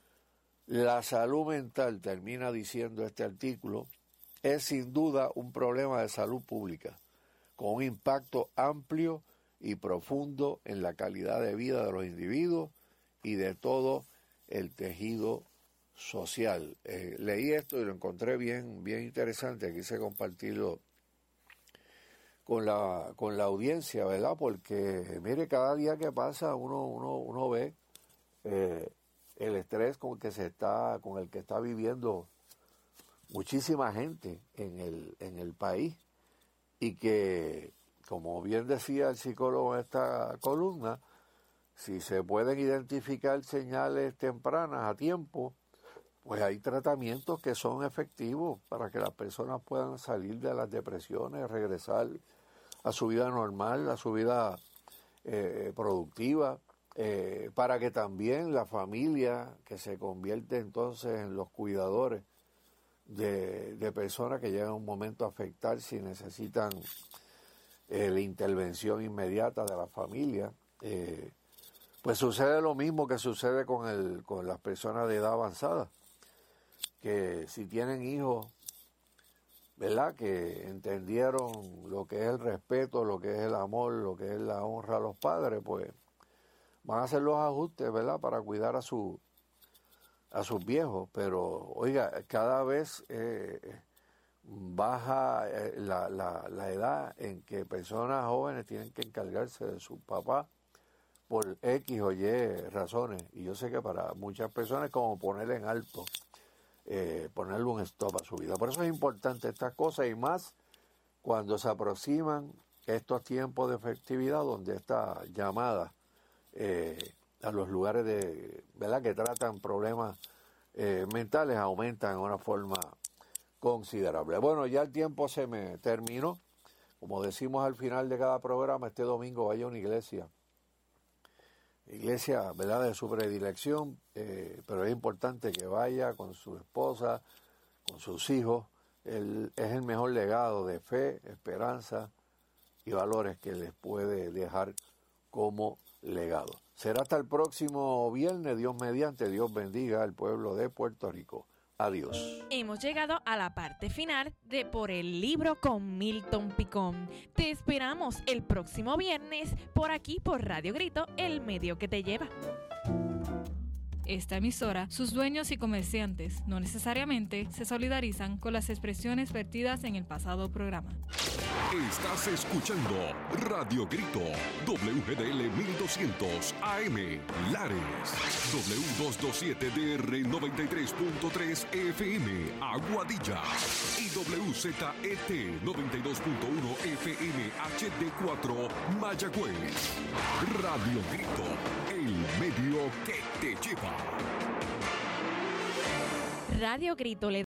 La salud mental, termina diciendo este artículo, es sin duda un problema de salud pública, con un impacto amplio y profundo en la calidad de vida de los individuos y de todo el tejido social. Eh, leí esto y lo encontré bien, bien interesante, quise compartirlo con la, con la audiencia, ¿verdad? Porque, mire, cada día que pasa uno, uno, uno ve eh, el estrés con el que se está, con el que está viviendo muchísima gente en el, en el país, y que, como bien decía el psicólogo en esta columna, si se pueden identificar señales tempranas a tiempo, pues hay tratamientos que son efectivos para que las personas puedan salir de las depresiones, regresar a su vida normal, a su vida eh, productiva, eh, para que también la familia, que se convierte entonces en los cuidadores de, de personas que llegan a un momento a afectarse y necesitan eh, la intervención inmediata de la familia, eh, pues sucede lo mismo que sucede con, el, con las personas de edad avanzada, que si tienen hijos, ¿verdad?, que entendieron lo que es el respeto, lo que es el amor, lo que es la honra a los padres, pues van a hacer los ajustes, ¿verdad?, para cuidar a su a sus viejos. Pero, oiga, cada vez eh, baja eh, la, la, la edad en que personas jóvenes tienen que encargarse de su papá por X o Y razones. Y yo sé que para muchas personas es como ponerle en alto, eh, ponerle un stop a su vida. Por eso es importante estas cosas, y más cuando se aproximan estos tiempos de festividad, donde esta llamada eh, a los lugares de, ¿verdad?, que tratan problemas eh, mentales aumentan de una forma considerable. Bueno, ya el tiempo se me terminó. Como decimos al final de cada programa, este domingo vaya a una iglesia, iglesia, ¿verdad?, de su predilección, eh, pero es importante que vaya con su esposa, con sus hijos. El, es el mejor legado de fe, esperanza y valores que les puede dejar como legado. Será hasta el próximo viernes, Dios mediante. Dios bendiga al pueblo de Puerto Rico. Adiós. Hemos llegado a la parte final de Por el Libro con Milton Picón. Te esperamos el próximo viernes por aquí por Radio Grito, el medio que te lleva. Esta emisora, sus dueños y comerciantes no necesariamente se solidarizan con las expresiones vertidas en el pasado programa. Estás escuchando Radio Grito, W G D L mil doscientos A M, Lares, W doscientos veintisiete D R noventa y tres punto tres F M, Aguadilla, y W Z E T noventa y dos punto uno F M H D cuatro, Mayagüez. Radio Grito, el medio que te lleva. Radio Grito le